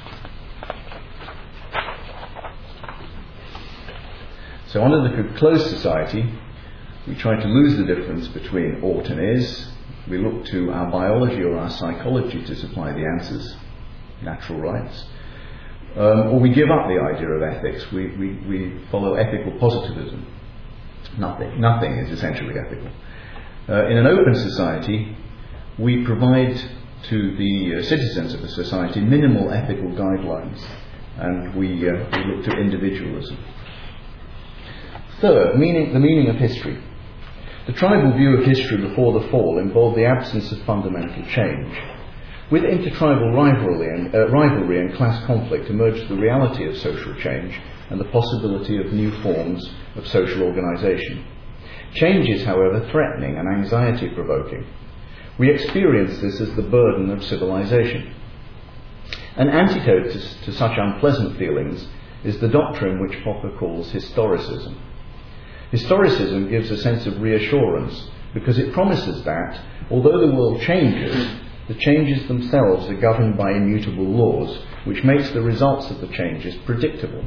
So under the closed society, we try to lose the difference between ought and is. We look to our biology or our psychology to supply the answers, natural rights. Um, or we give up the idea of ethics. We, we, we follow ethical positivism. Nothing. Nothing is essentially ethical. Uh, in an open society, we provide to the uh, citizens of the society minimal ethical guidelines, and we, uh, we look to individualism. Third, meaning, the meaning of history. The tribal view of history before the fall involved the absence of fundamental change. With intertribal rivalry and, uh, rivalry and class conflict emerged the reality of social change and the possibility of new forms of social organisation. Change is, however, threatening and anxiety-provoking. We experience this as the burden of civilization. An antidote to, to such unpleasant feelings is the doctrine which Popper calls historicism. Historicism gives a sense of reassurance because it promises that, although the world changes, the changes themselves are governed by immutable laws, which makes the results of the changes predictable.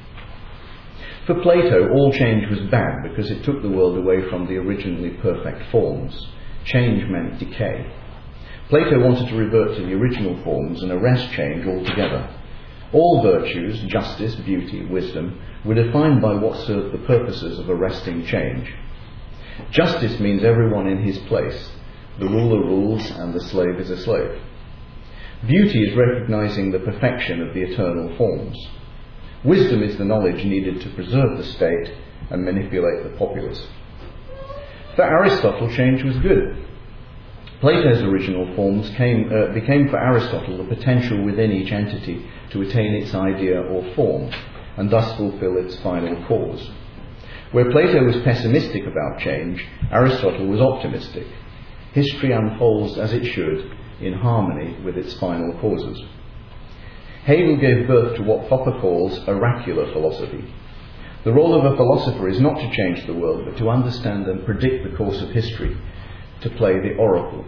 For Plato, all change was bad because it took the world away from the originally perfect forms. Change meant decay. Plato wanted to revert to the original forms and arrest change altogether. All virtues, justice, beauty, wisdom, were defined by what served the purposes of arresting change. Justice means everyone in his place. The ruler rules and the slave is a slave. Beauty is recognizing the perfection of the eternal forms. Wisdom is the knowledge needed to preserve the state and manipulate the populace. For Aristotle, change was good. Plato's original forms came, uh, became for Aristotle the potential within each entity to attain its idea or form, and thus fulfill its final cause. Where Plato was pessimistic about change, Aristotle was optimistic. History unfolds as it should, in harmony with its final causes. Hegel gave birth to what Popper calls oracular philosophy. The role of a philosopher is not to change the world, but to understand and predict the course of history, to play the oracle.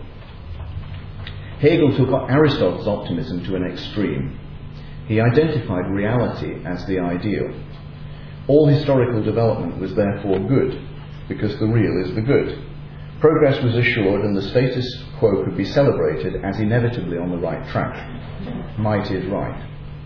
Hegel took Aristotle's optimism to an extreme. He identified reality as the ideal. All historical development was therefore good, because the real is the good. Progress was assured and the status quo could be celebrated as inevitably on the right track. Might is right.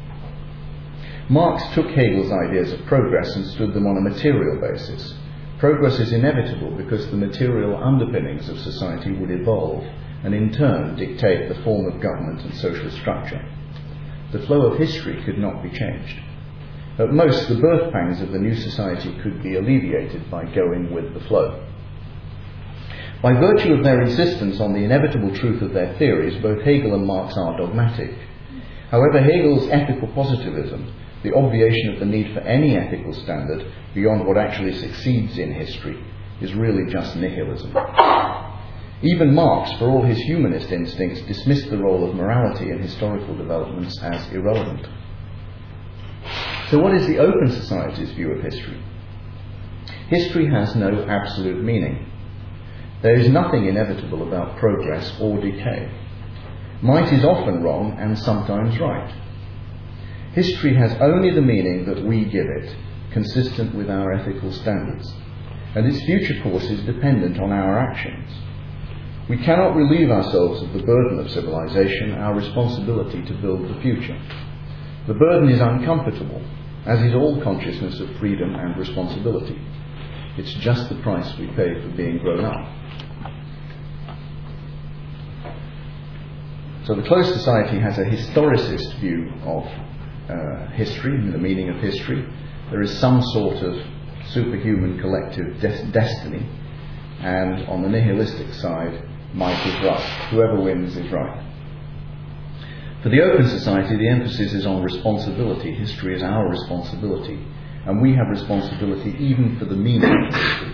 Marx took Hegel's ideas of progress and stood them on a material basis. Progress is inevitable because the material underpinnings of society would evolve and in turn dictate the form of government and social structure. The flow of history could not be changed. At most, the birth pangs of the new society could be alleviated by going with the flow. By virtue of their insistence on the inevitable truth of their theories, both Hegel and Marx are dogmatic. However, Hegel's ethical positivism, the obviation of the need for any ethical standard beyond what actually succeeds in history, is really just nihilism. Even Marx, for all his humanist instincts, dismissed the role of morality in historical developments as irrelevant. So what is the open society's view of history? History has no absolute meaning. There is nothing inevitable about progress or decay. Might is often wrong and sometimes right. History has only the meaning that we give it, consistent with our ethical standards, and its future course is dependent on our actions. We cannot relieve ourselves of the burden of civilization, our responsibility to build the future. The burden is uncomfortable, as is all consciousness of freedom and responsibility. It's just the price we pay for being grown up. So the closed society has a historicist view of uh, history, the meaning of history. There is some sort of superhuman collective des- destiny, and on the nihilistic side, might is right. Whoever wins is right. For the open society, the emphasis is on responsibility. History is our responsibility, and we have responsibility even for the meaning of history.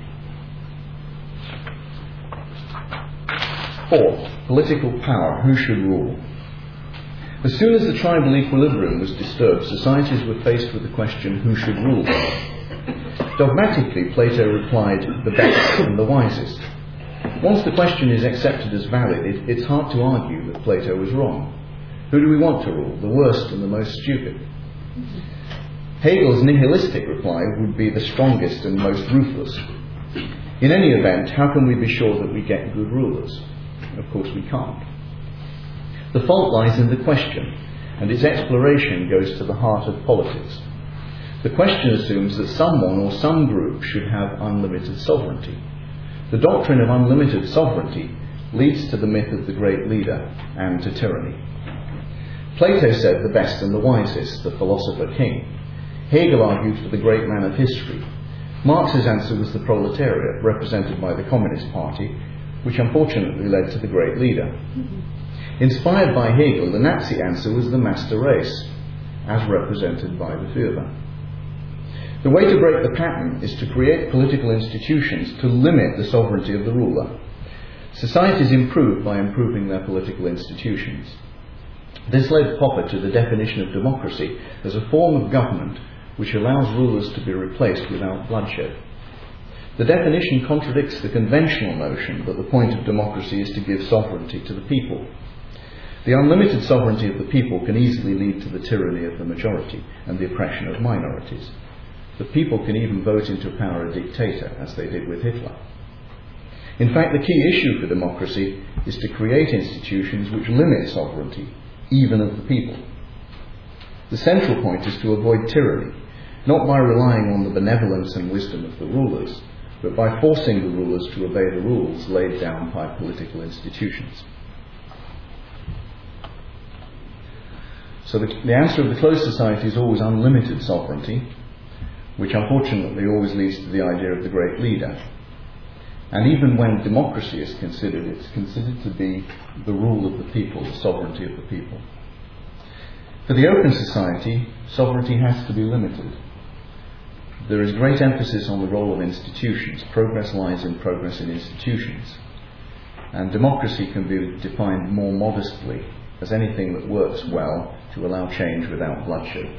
Fourth, political power. Who should rule? As soon as the tribal equilibrium was disturbed, societies were faced with the question, who should rule? Dogmatically, Plato replied, the best and the wisest. Once the question is accepted as valid, it, it's hard to argue that Plato was wrong. Who do we want to rule? The worst and the most stupid. Hegel's nihilistic reply would be the strongest and most ruthless. In any event, how can we be sure that we get good rulers? Of course we can't. The fault lies in the question, and its exploration goes to the heart of politics. The question assumes that someone or some group should have unlimited sovereignty. The doctrine of unlimited sovereignty leads to the myth of the great leader and to tyranny. Plato said the best and the wisest, the philosopher king. Hegel argued for the great man of history. Marx's answer was the proletariat, represented by the Communist Party, which unfortunately led to the great leader. Inspired by Hegel, the Nazi answer was the master race, as represented by the Führer. The way to break the pattern is to create political institutions to limit the sovereignty of the ruler. Societies improve by improving their political institutions. This led Popper to the definition of democracy as a form of government which allows rulers to be replaced without bloodshed. The definition contradicts the conventional notion that the point of democracy is to give sovereignty to the people. The unlimited sovereignty of the people can easily lead to the tyranny of the majority and the oppression of minorities. The people can even vote into power a dictator, as they did with Hitler. In fact, the key issue for democracy is to create institutions which limit sovereignty, even of the people. The central point is to avoid tyranny, not by relying on the benevolence and wisdom of the rulers, but by forcing the rulers to obey the rules laid down by political institutions. So the, the answer of the closed society is always unlimited sovereignty, which unfortunately always leads to the idea of the great leader. And even when democracy is considered, it's considered to be the rule of the people, the sovereignty of the people. For the open society, sovereignty has to be limited. There is great emphasis on the role of institutions. Progress lies in progress in institutions. And democracy can be defined more modestly as anything that works well to allow change without bloodshed.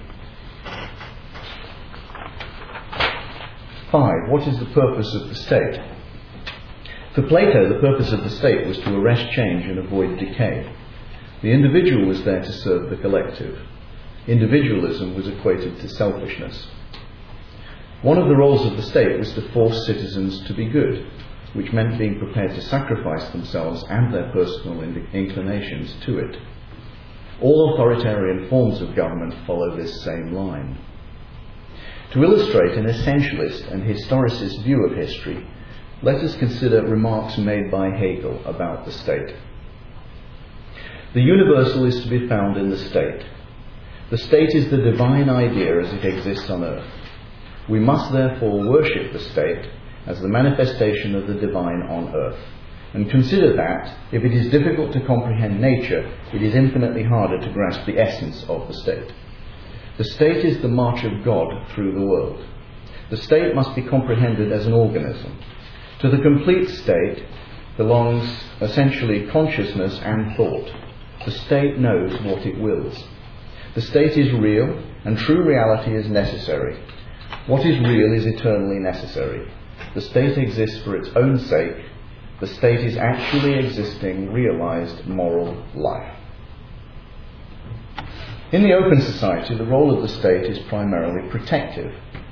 Five, what is the purpose of the state? For Plato, the purpose of the state was to arrest change and avoid decay. The individual was there to serve the collective. Individualism was equated to selfishness. One of the roles of the state was to force citizens to be good, which meant being prepared to sacrifice themselves and their personal inclinations to it. All authoritarian forms of government follow this same line. To illustrate an essentialist and historicist view of history, let us consider remarks made by Hegel about the state. The universal is to be found in the state. The state is the divine idea as it exists on earth. We must therefore worship the state as the manifestation of the divine on earth, and consider that, if it is difficult to comprehend nature, it is infinitely harder to grasp the essence of the state. The state is the march of God through the world. The state must be comprehended as an organism. To the complete state belongs essentially consciousness and thought. The state knows what it wills. The state is real, and true reality is necessary. What is real is eternally necessary. The state exists for its own sake. The state is actually existing, realized moral life. In the open society, the role of the state is primarily protective.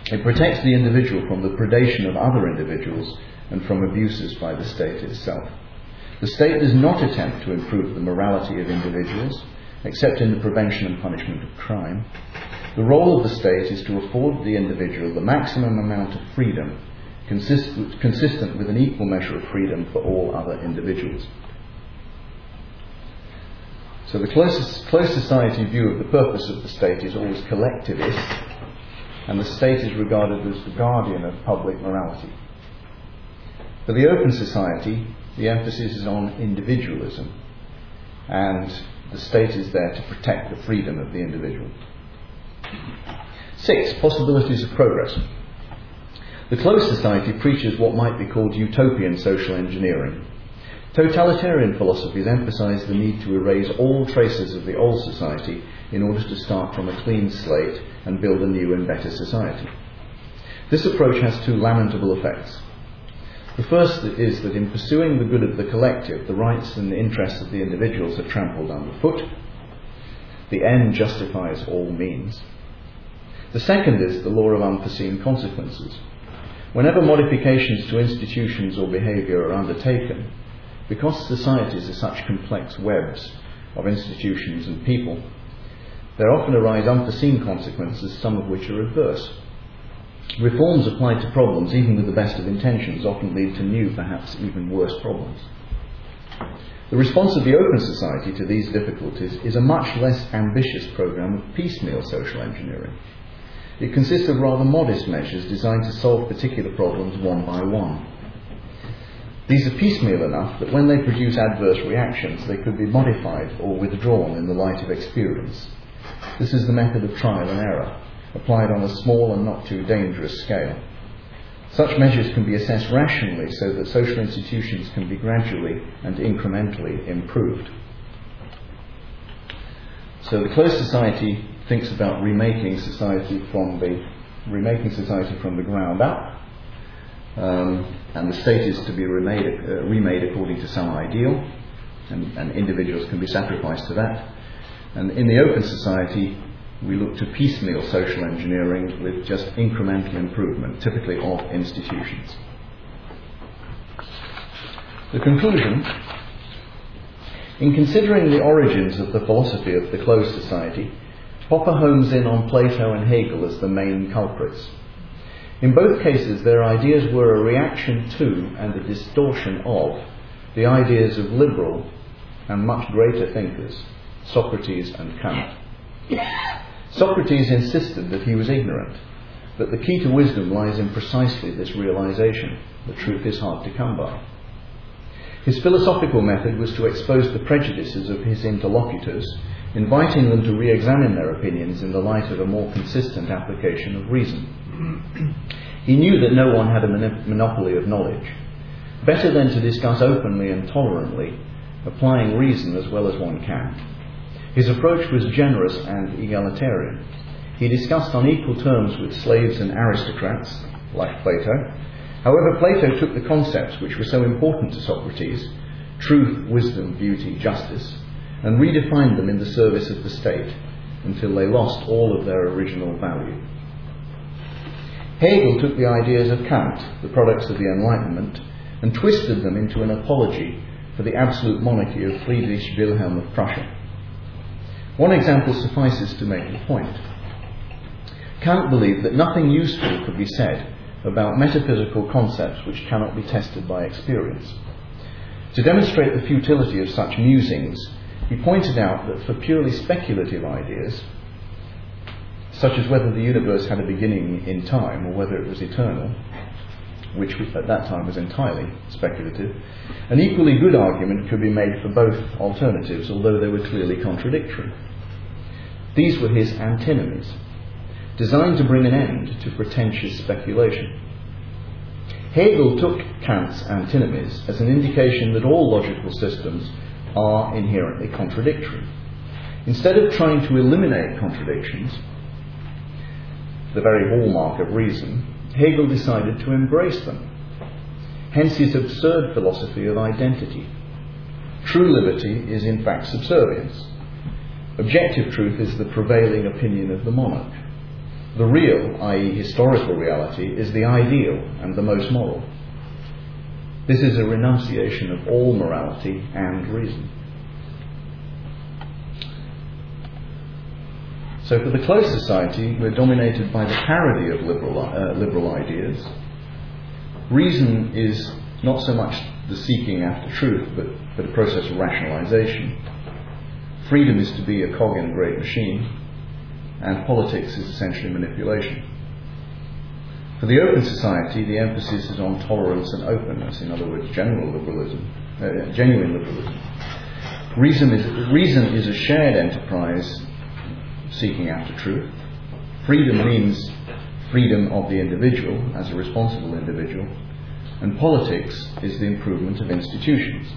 It protects the individual from the predation of other individuals and from abuses by the state itself. The state does not attempt to improve the morality of individuals, except in the prevention and punishment of crime. The role of the state is to afford the individual the maximum amount of freedom, consist- consistent with an equal measure of freedom for all other individuals. So the close, close society view of the purpose of the state is always collectivist, and the state is regarded as the guardian of public morality. For the open society, the emphasis is on individualism, and the state is there to protect the freedom of the individual. Six, possibilities of progress. The closed society preaches what might be called utopian social engineering. Totalitarian philosophies emphasize the need to erase all traces of the old society in order to start from a clean slate and build a new and better society. This approach has two lamentable effects. The first is that in pursuing the good of the collective, the rights and the interests of the individuals are trampled underfoot. The end justifies all means. The second is the law of unforeseen consequences. Whenever modifications to institutions or behaviour are undertaken, because societies are such complex webs of institutions and people, there often arise unforeseen consequences, some of which are adverse. Reforms applied to problems, even with the best of intentions, often lead to new, perhaps even worse problems. The response of the open society to these difficulties is a much less ambitious programme of piecemeal social engineering. It consists of rather modest measures designed to solve particular problems one by one. These are piecemeal enough that when they produce adverse reactions, they could be modified or withdrawn in the light of experience. This is the method of trial and error, applied on a small and not too dangerous scale. Such measures can be assessed rationally so that social institutions can be gradually and incrementally improved. So the closed society thinks about remaking society from the remaking society from the ground up, um, and the state is to be remade, uh, remade according to some ideal, and, and individuals can be sacrificed to that. And in the open society, we look to piecemeal social engineering with just incremental improvement, typically of institutions. The conclusion: in considering the origins of the philosophy of the closed society, Popper homes in on Plato and Hegel as the main culprits. In both cases, their ideas were a reaction to and a distortion of the ideas of liberal and much greater thinkers, Socrates and Kant. Socrates insisted that he was ignorant, but the key to wisdom lies in precisely this realization: the truth is hard to come by. His philosophical method was to expose the prejudices of his interlocutors, inviting them to re-examine their opinions in the light of a more consistent application of reason. He knew that no one had a mon- monopoly of knowledge. Better than to discuss openly and tolerantly, applying reason as well as one can. His approach was generous and egalitarian. He discussed on equal terms with slaves and aristocrats, like Plato. However, Plato took the concepts which were so important to Socrates, truth, wisdom, beauty, justice, and redefined them in the service of the state until they lost all of their original value. Hegel took the ideas of Kant, the products of the Enlightenment, and twisted them into an apology for the absolute monarchy of Friedrich Wilhelm of Prussia. One example suffices to make the point. Kant believed that nothing useful could be said about metaphysical concepts which cannot be tested by experience. To demonstrate the futility of such musings, he pointed out that for purely speculative ideas, such as whether the universe had a beginning in time or whether it was eternal, which at that time was entirely speculative, an equally good argument could be made for both alternatives, although they were clearly contradictory. These were his antinomies, designed to bring an end to pretentious speculation. Hegel took Kant's antinomies as an indication that all logical systems are inherently contradictory. Instead of trying to eliminate contradictions, the very hallmark of reason, Hegel decided to embrace them. Hence his absurd philosophy of identity. True liberty is in fact subservience. Objective truth is the prevailing opinion of the monarch. The real, that is historical reality, is the ideal and the most moral. This is a renunciation of all morality and reason. So for the closed society, we're dominated by the parody of liberal, uh, liberal ideas. Reason is not so much the seeking after truth, but, but a process of rationalization. Freedom is to be a cog in a great machine, and politics is essentially manipulation. For the open society, the emphasis is on tolerance and openness, in other words, general liberalism, uh, genuine liberalism. Reason is, reason is a shared enterprise seeking after truth. Freedom means freedom of the individual as a responsible individual, and politics is the improvement of institutions.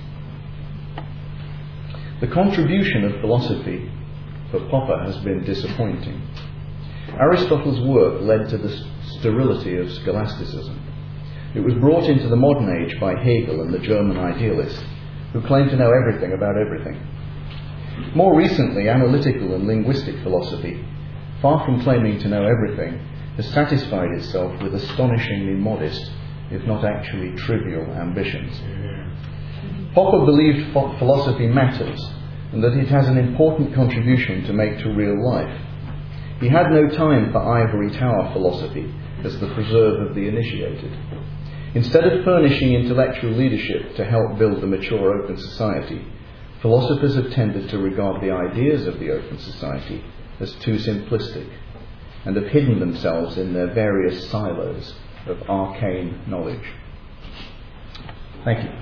The contribution of philosophy for Popper has been disappointing. Aristotle's work led to the sterility of scholasticism. It was brought into the modern age by Hegel and the German idealists, who claimed to know everything about everything. More recently, analytical and linguistic philosophy, far from claiming to know everything, has satisfied itself with astonishingly modest, if not actually trivial, ambitions. Popper believed ph- philosophy matters, and that it has an important contribution to make to real life. He had no time for ivory tower philosophy as the preserve of the initiated. Instead of furnishing intellectual leadership to help build the mature open society, philosophers have tended to regard the ideas of the open society as too simplistic, and have hidden themselves in their various silos of arcane knowledge. Thank you.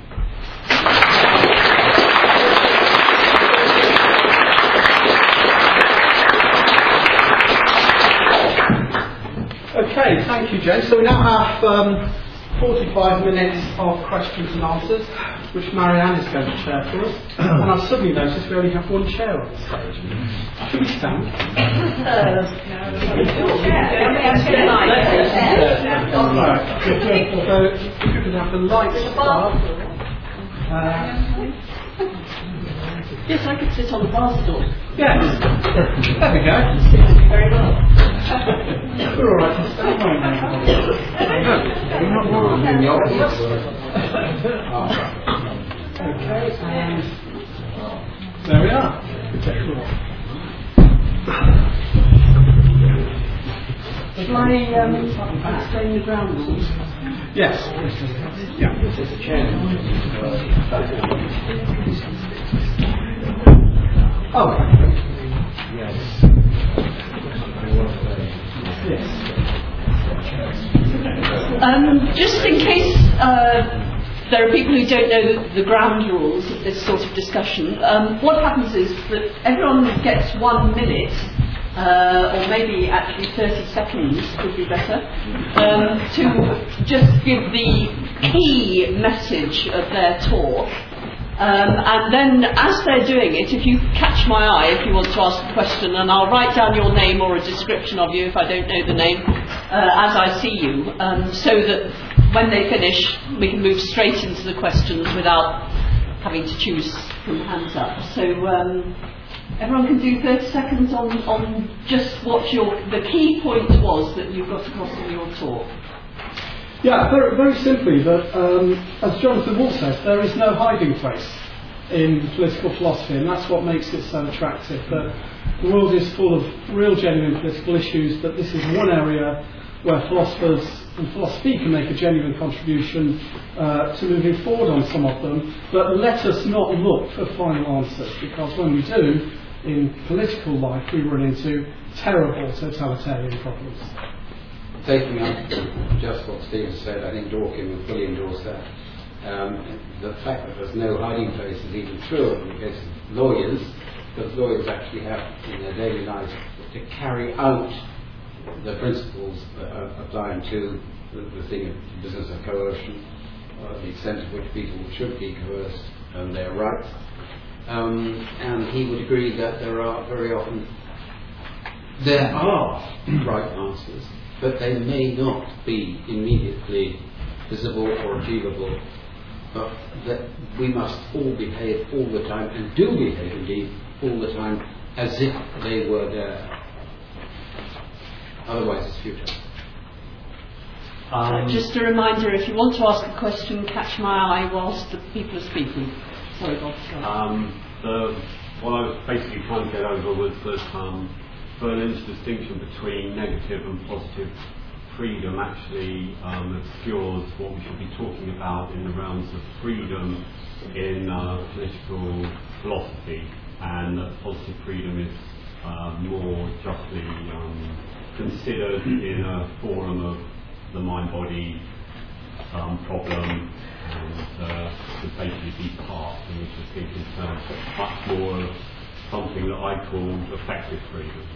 Okay, thank you, Jen. So we now have um, forty-five minutes of questions and answers, which Marianne is going to chair for us. And I've suddenly noticed we only have one chair on the stage. Should we stand? Right. So if you could have the lights up. Uh, Yes, I could sit on the bar stool. yes. There we go. Very well. We're all right to stay home now. We're not more than the audience. Okay, and there we are. Shall I um, explain the ground rules? Yes. Yeah. Oh. Yes. Yes. Um, just in case uh, there are people who don't know the ground rules of this sort of discussion, um, what happens is that everyone gets one minute, uh, or maybe actually thirty seconds would be better, um, to just give the key message of their talk. Um, and then as they're doing it, if you catch my eye, if you want to ask a question, and I'll write down your name or a description of you if I don't know the name, uh, as I see you, um, so that when they finish we can move straight into the questions without having to choose from hands up. So um, everyone can do thirty seconds on, on just what your the key point was that you got across in your talk. Yeah, very, very simply that, um, as Jonathan Wolff says, there is no hiding place in political philosophy, and that's what makes it so attractive. That the world is full of real, genuine political issues, that this is one area where philosophers and philosophy can make a genuine contribution uh, to moving forward on some of them, but let us not look for final answers, because when we do, in political life, we run into terrible totalitarian problems. Taking up just what Stephen said, I think Dworkin would fully endorse that. Um, the fact that there's no hiding place is even truer in the case of lawyers, because lawyers actually have in their daily lives to carry out the principles uh, applying to the, the thing of business of coercion, uh, the extent to which people should be coerced and their rights. Um, and he would agree that there are very often there are right answers, but they may not be immediately visible or achievable, but that we must all behave all the time, and do behave indeed all the time, as if they were there. Otherwise, it's futile. Uh, just a reminder, if you want to ask a question, catch my eye whilst the people are speaking. Sorry, Bob. Sorry. Um, the, what I was basically trying to get over was that um, Berlin's distinction between negative and positive freedom actually um, obscures what we should be talking about in the realms of freedom in uh, political philosophy, and that positive freedom is uh, more justly um, considered in a forum of the mind-body um, problem, and uh, to basically be part, and which I think is uh, much more of something that I call effective freedom.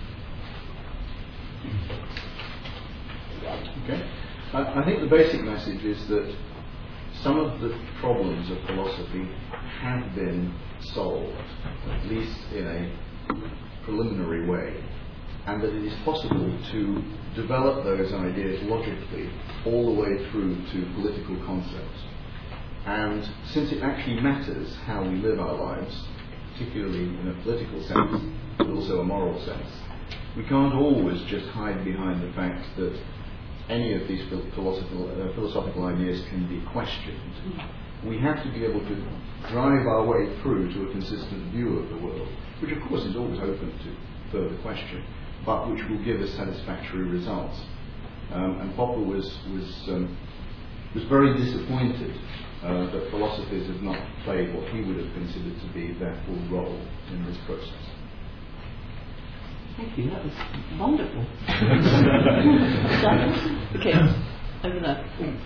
Okay. I, I think the basic message is that some of the problems of philosophy have been solved, at least in a preliminary way, and that it is possible to develop those ideas logically all the way through to political concepts. And since it actually matters how we live our lives, particularly in a political sense, but also a moral sense, we can't always just hide behind the fact that any of these philosophical, uh, philosophical ideas can be questioned. We have to be able to drive our way through to a consistent view of the world, which of course is always open to further question, but which will give us satisfactory results. Um, and Popper was was um, was very disappointed uh, that philosophers have not played what he would have considered to be their full role in this process. Thank you, that was wonderful. Okay, over there.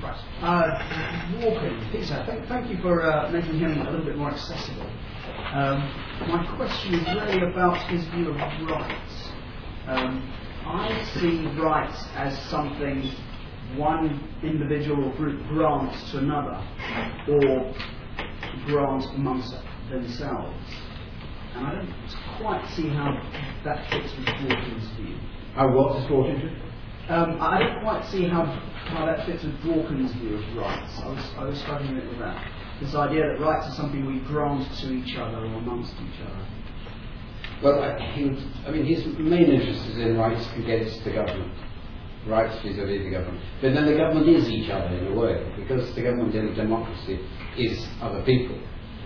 Uh, Walking, Peter, thank, thank you for uh, making him a little bit more accessible. Um, my question is really about his view of rights. Um, I see rights as something one individual or group grants to another, or grants amongst themselves. And I don't quite see how that fits with Dworkin's view. How what is Dworkin to? Um, I don't quite see how how that fits with Dworkin's view of rights. I was I was struggling a bit with that. This idea that rights are something we grant to each other or amongst each other. Well, I, think, I mean, his main interest is in rights against the government, rights vis-à-vis the government. But then the government is each other in a way, because the government in a democracy is other people.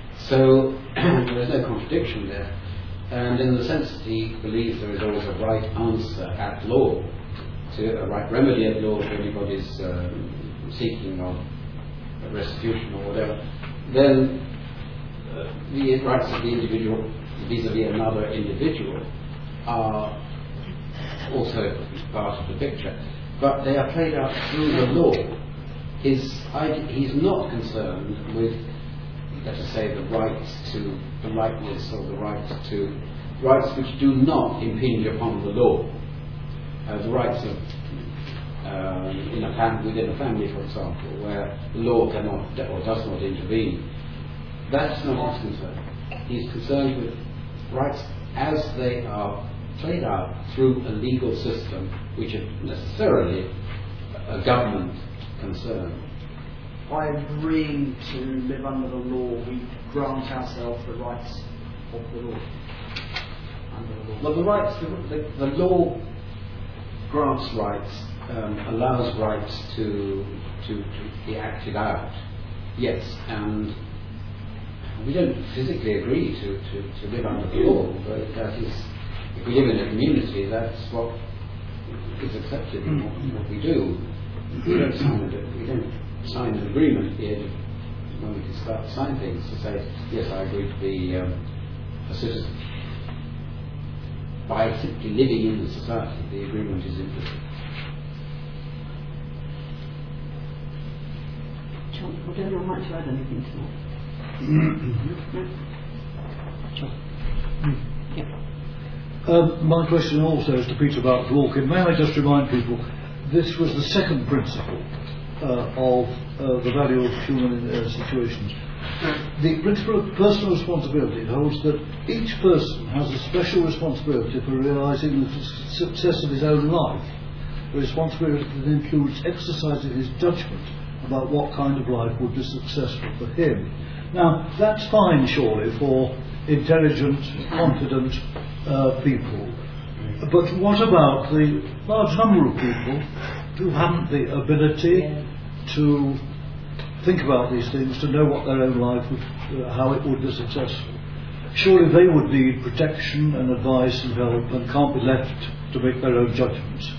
So there is no contradiction there. And in the sense that he believes there is always a right answer at law, to a right remedy at law if anybody's um, seeking of restitution or whatever, then uh, the rights of the individual vis-à-vis another individual are also part of the picture, but they are played out through the law. His, I, he's not concerned with, let us say, the right to politeness or the right to rights which do not impinge upon the law, uh, the rights of uh, in a fam- within a family, for example, where the law cannot or does not intervene. That's not his concern. He's concerned with rights as they are played out through a legal system which is necessarily a government concern. By agreeing to live under the law, we grant ourselves the rights of the law. Under the law. Well, the rights, the, the, the law grants rights, um, allows rights to, to to be acted out. Yes, and we don't physically agree to, to, to live under the law, but that is, if we live in a community, that's what is accepted in what, what we do. We don't sign it, we don't sign an agreement here when we can start to sign things to say, yes, I agree to be um, a citizen. By simply living in the society, the agreement is implicit. John, would anyone like to add anything to that? Yeah. Um, my question also is to Peter about Dworkin. May I just remind people, this was the second principle uh, of uh, the value of human uh, situations. The principle of personal responsibility holds that each person has a special responsibility for realising the success of his own life, a responsibility that includes exercising his judgment about what kind of life would be successful for him. Now, that's fine, surely, for intelligent, confident uh, people. but what about the large number of people who haven't the ability to think about these things, to know what their own life would, uh, how it would be successful? Surely they would need protection and advice and help and can't be left to make their own judgments.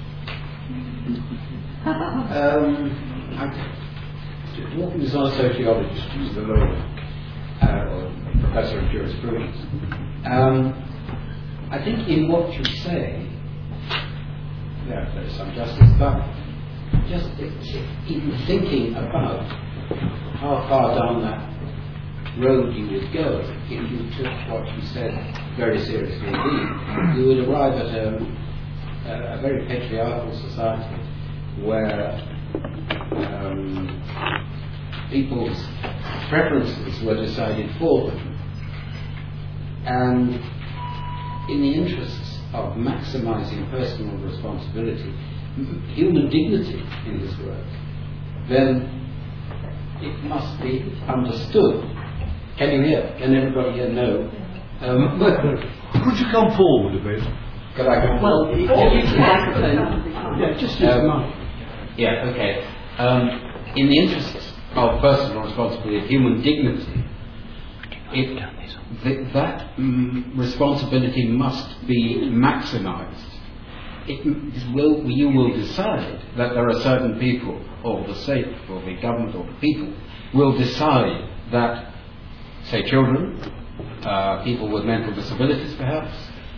um, I'm walking as a sociologist, who's the lawyer, uh, or professor of jurisprudence. Um, I think in what you say, there, there's some justice, but just in thinking about how far down that road you would go, if you took what you said very seriously indeed, you would arrive at a, a, a very patriarchal society where um, people's preferences were decided for them, and in the interests of maximising personal responsibility, human dignity in this work, then it must be understood. Can you hear? Can everybody here know? Um, Could you come forward a bit? Could I come Well, forward? use the microphone. Yeah, just use the mic. Yeah, okay. Um, in the interests of personal responsibility, human dignity, it, th- that mm, responsibility must be maximised. It will, you will decide that there are certain people, or the state, or the government, or the people, will decide that, say, children, uh, people with mental disabilities perhaps,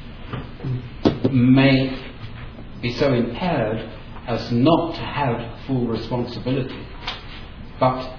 may be so impaired as not to have full responsibility. But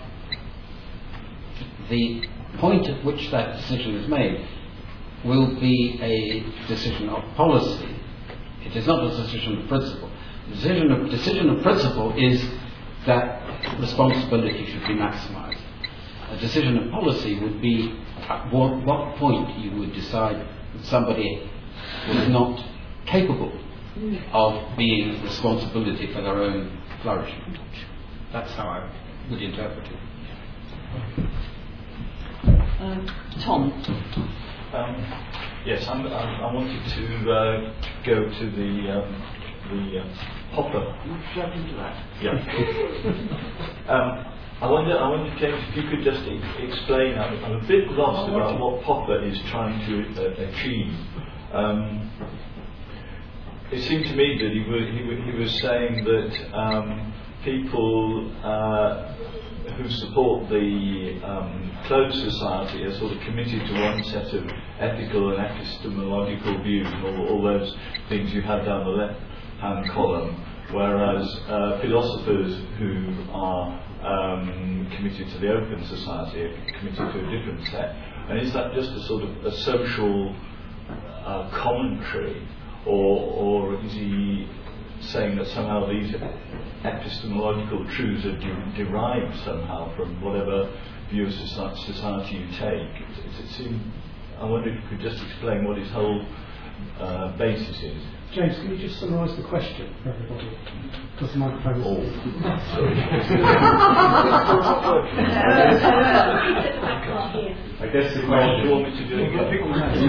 the point at which that decision is made will be a decision of policy. It is not a decision of principle. The decision of, decision of principle is that responsibility should be maximised. A decision of policy would be at what, what point you would decide that somebody was not capable of being responsibility for their own flourishing. That's how I would interpret it. Um, Tom. Um, yes, I'm, I'm, I wanted to uh, go to the um, the uh, Popper. Jump into that. Yeah. um, I wonder, I wonder, James, if you could just e- explain. I'm, I'm a bit lost about what Popper is trying to uh, achieve. Um, it seemed to me that he was he, w- he was saying that um, people uh, who support the um, closed society are sort of committed to one set of ethical and epistemological views, and all, all those things you have down the left-hand column, whereas uh, philosophers who are um, committed to the open society are committed to a different set. And is that just a sort of a social uh, commentary, or, or is he saying that somehow these epistemological truths are de- derived somehow from whatever view of society you take? It, it seemed, I wonder if you could just explain what his whole uh, basis is. James, can you just summarise the question for everybody? Because the microphone is... Oh, sorry. I guess the Do question. you want me to do it again?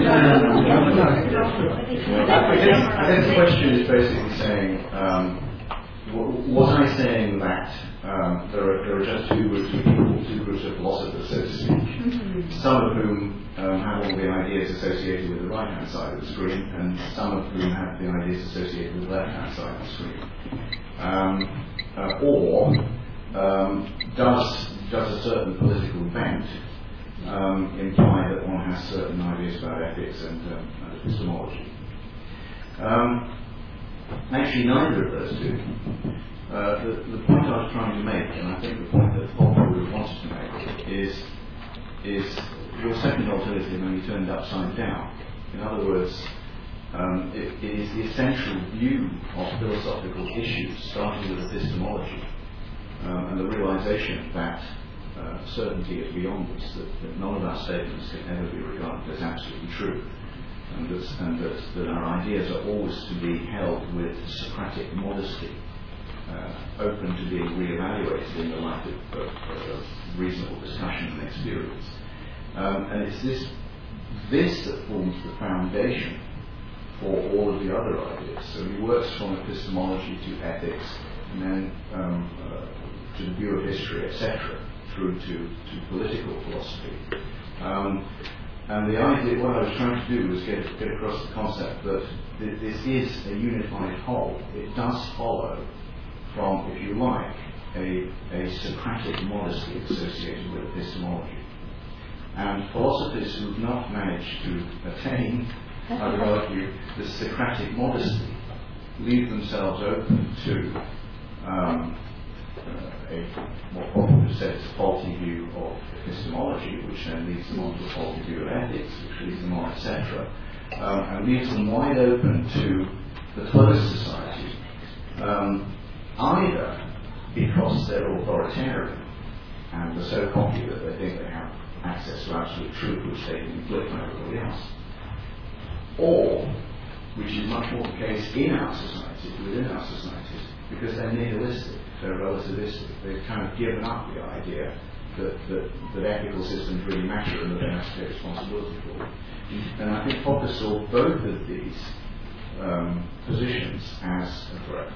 I guess, I guess the question is basically saying, um, w- was I saying that um, there, are, there are just two groups of people, two groups of philosophers, so to speak, some of whom um, have all the ideas associated with the right-hand side of the screen, and some of whom have the ideas associated with the left-hand side of the screen? Um, uh, or um, does, does a certain political bent Um, imply that one has certain ideas about ethics and, um, and epistemology? Um, actually, neither of those two. Uh, the, the point I was trying to make, and I think the point that Popper would have wanted to make, is, is your second alternative when you turn it upside down. In other words, um, it, it is the essential view of philosophical issues, starting with epistemology, um, and the realization that Uh, certainty is beyond us, that, that none of our statements can ever be regarded as absolutely true, and that, and that, that our ideas are always to be held with Socratic modesty, uh, open to being re-evaluated in the light of, of, of reasonable discussion and experience. Um, and it's this, this that forms the foundation for all of the other ideas. So he works from epistemology to ethics, and then um, uh, to the view of history, et cetera, through to, to political philosophy. Um, and the idea, what I was trying to do was get, get across the concept that th- this is a unified whole. It does follow from, if you like, a, a Socratic modesty associated with epistemology. And philosophers who have not managed to attain, I would argue, the Socratic modesty leave themselves open to um, uh, a more popular said faulty view of epistemology, which then leads them on to a faulty view of ethics, which leads them on, et cetera, um, and leaves them wide open to the closed society, um, either because they're authoritarian and are so cocky that they think they have access to absolute truth which they can inflict on everybody else, or, which is much more the case in our societies, within our societies, because they're nihilistic, they're relativistic, they've kind of given up the idea that, that, that ethical systems really matter and that they have to take responsibility for them. And I think Popper saw both of these um, positions as a threat.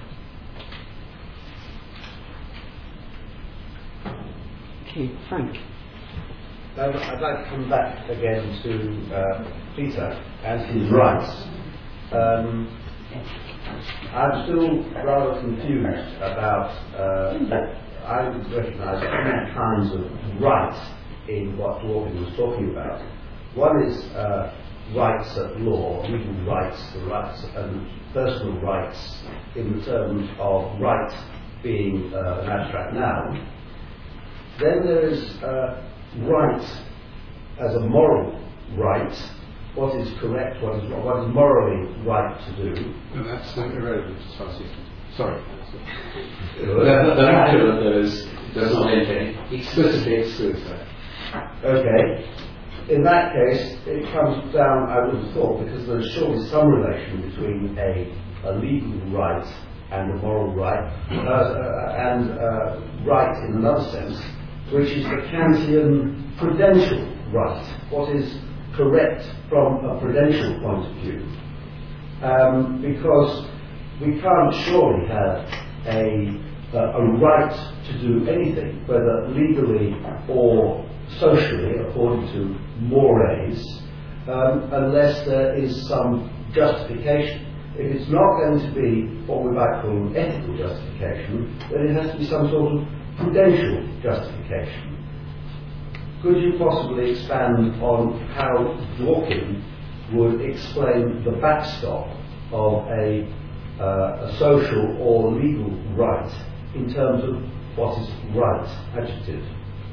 Okay, Frank. Um, I'd like to come back again to uh, Peter and his rights. Um, I'm still rather confused about uh, that I recognise two kinds of rights in what Dworkin was talking about. One is uh, rights at law, legal rights, the rights and personal rights in the terms of right being uh, an abstract noun. Then there is uh, right as a moral right, what is correct, what is what is morally right to do. No, that's not irrelevant as far as you can. Sorry. The, the matter of those does not explicitly exclude that. Okay. In that case, it comes down, I would have thought, because there's surely some relation between a, a legal right and a moral right, uh, and uh, right in another sense, which is the Kantian prudential right, what is correct from a prudential point of view. Um, because we can't surely have a, a, a right to do anything, whether legally or socially, according to mores, um, unless there is some justification. If it's not going to be what we might call an ethical justification, then it has to be some sort of prudential justification. Could you possibly expand on how Dworkin would explain the backstop of a, uh, a social or legal right in terms of what is right, adjective?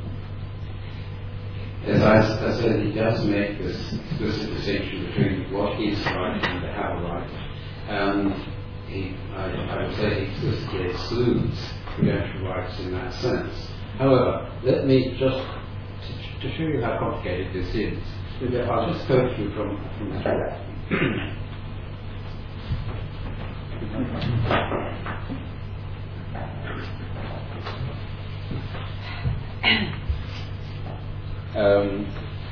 As I, I said, he does make this explicit distinction between what is right and how right. Um, he, I, I would say he explicitly excludes prudential rights in that sense. However, let me just, to, to show you how complicated this is, I'll just go through from, from the track. um,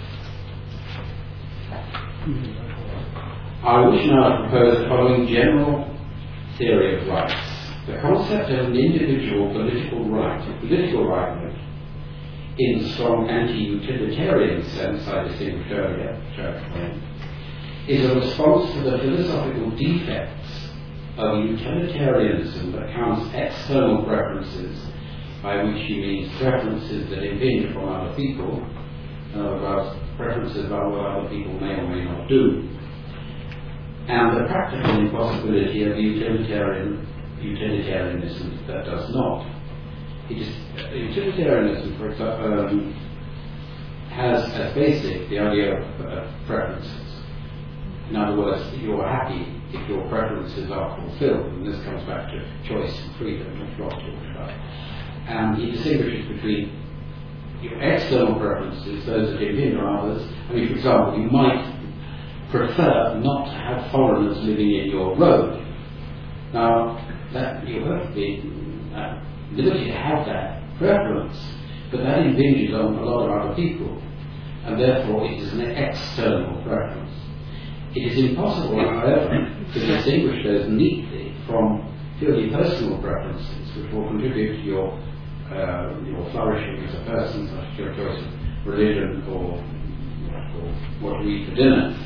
I wish now to propose the following general theory of rights. The concept of an individual political right, a political right, in the strong anti-utilitarian sense I distinguished earlier, which I explained, is a response to the philosophical defects of utilitarianism that counts external preferences, by which he means preferences that impinge upon other people, in other words, preferences about what other people may or may not do, and the practical impossibility of utilitarian utilitarianism that does not. It is, uh, utilitarianism, for example, um, has as basic the idea of uh, preferences. In other words, if you're happy if your preferences are fulfilled, and this comes back to choice and freedom, which Rob talked about. And he distinguishes between your external preferences, those that impinge on others. I mean, for example, you might prefer not to have foreigners living in your road. Now, that you have the uh, liberty to have that preference, but that impinges on a lot of other people, and therefore it is an external preference. It is impossible, however, to distinguish those neatly from purely personal preferences, which will contribute to your uh, your flourishing as a person, such as your choice of religion or, or what you eat for dinner,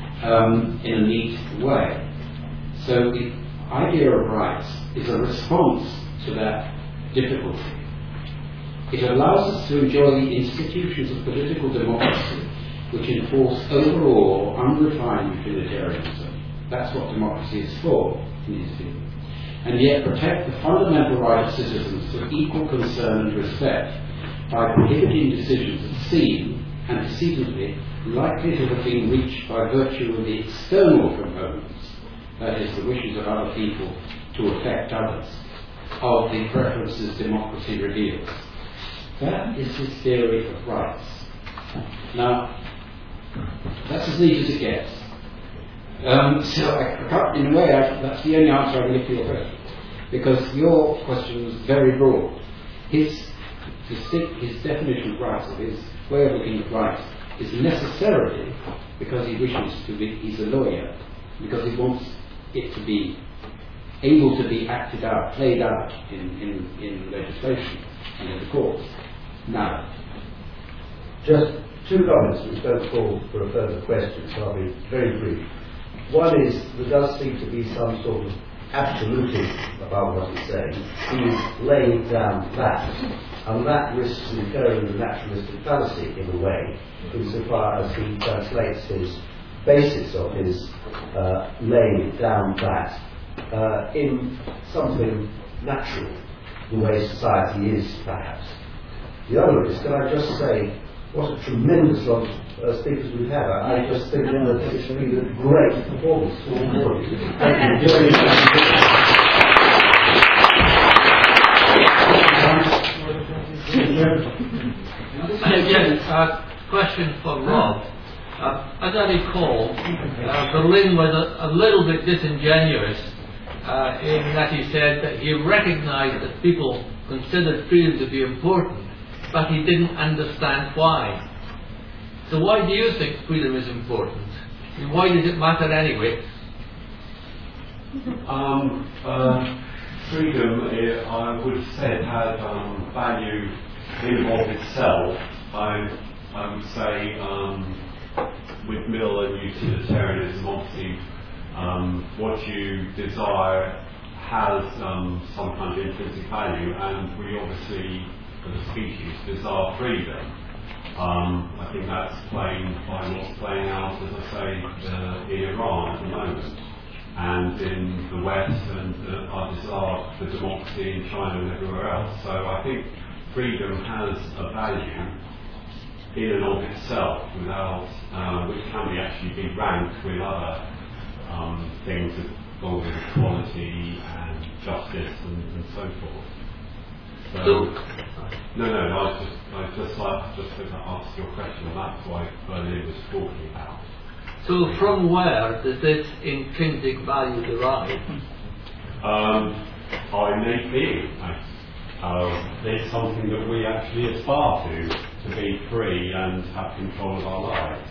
um, in a neat way. So the idea of rights is a response to that difficulty. It allows us to enjoy the institutions of political democracy which enforce overall unrefined utilitarianism. That's what democracy is for, in his view. And yet protect the fundamental right of citizens to equal concern and respect by prohibiting decisions that seem, antecedently, likely to have been reached by virtue of the external components, that is, the wishes of other people to affect others, of the preferences democracy reveals. That is his theory of rights. Now, that's as neat as it gets. Um, so, I, I can't, in a way, I, that's the only answer I can give to your question, because your question was very broad. His, distinct, his definition of rights, or his way of looking at rights, is necessarily because he wishes to be, he's a lawyer, because he wants it to be able to be acted out, played out in, in, in legislation and in the courts. Now, just two comments which don't call for a further question, so I'll be very brief. One is, there does seem to be some sort of absolutism about what he's saying. He's laying down that, and that risks incurring the naturalistic fallacy in a way, insofar as he translates his basis of his uh, laying down that uh, in something natural, the way society is, perhaps. The other is, can I just say, what a tremendous lot of uh, speakers we've had. I, I just think that it's been a great performance for all of you. Thank you very much. Yes, uh, question for Rob. Uh, as I recall, uh, Berlin was a, a little bit disingenuous uh, in that he said that he recognised that people considered freedom to be important, but he didn't understand why. So why do you think freedom is important? And why does it matter anyway? Um, uh, freedom, uh, I would have said, had um, value in and of itself. I, I would say, um, with Mill and utilitarianism, obviously, um, what you desire has um, some kind of intrinsic value, and we obviously, as a species, desire freedom. Um, I think that's playing by what's playing out, as I say, uh, in Iran at the moment, and in the West, and uh, our desire for democracy in China and everywhere else. So I think freedom has a value in and of itself, without uh, which can be actually be ranked with other um, things involving equality and justice and, and so forth. So, no, no, no, I just, I just like just to ask your question, and that's what Berlin was talking about. So, from where does this intrinsic value derive? Um, our innate being. Uh, it's something that we actually aspire to, to be free and have control of our lives.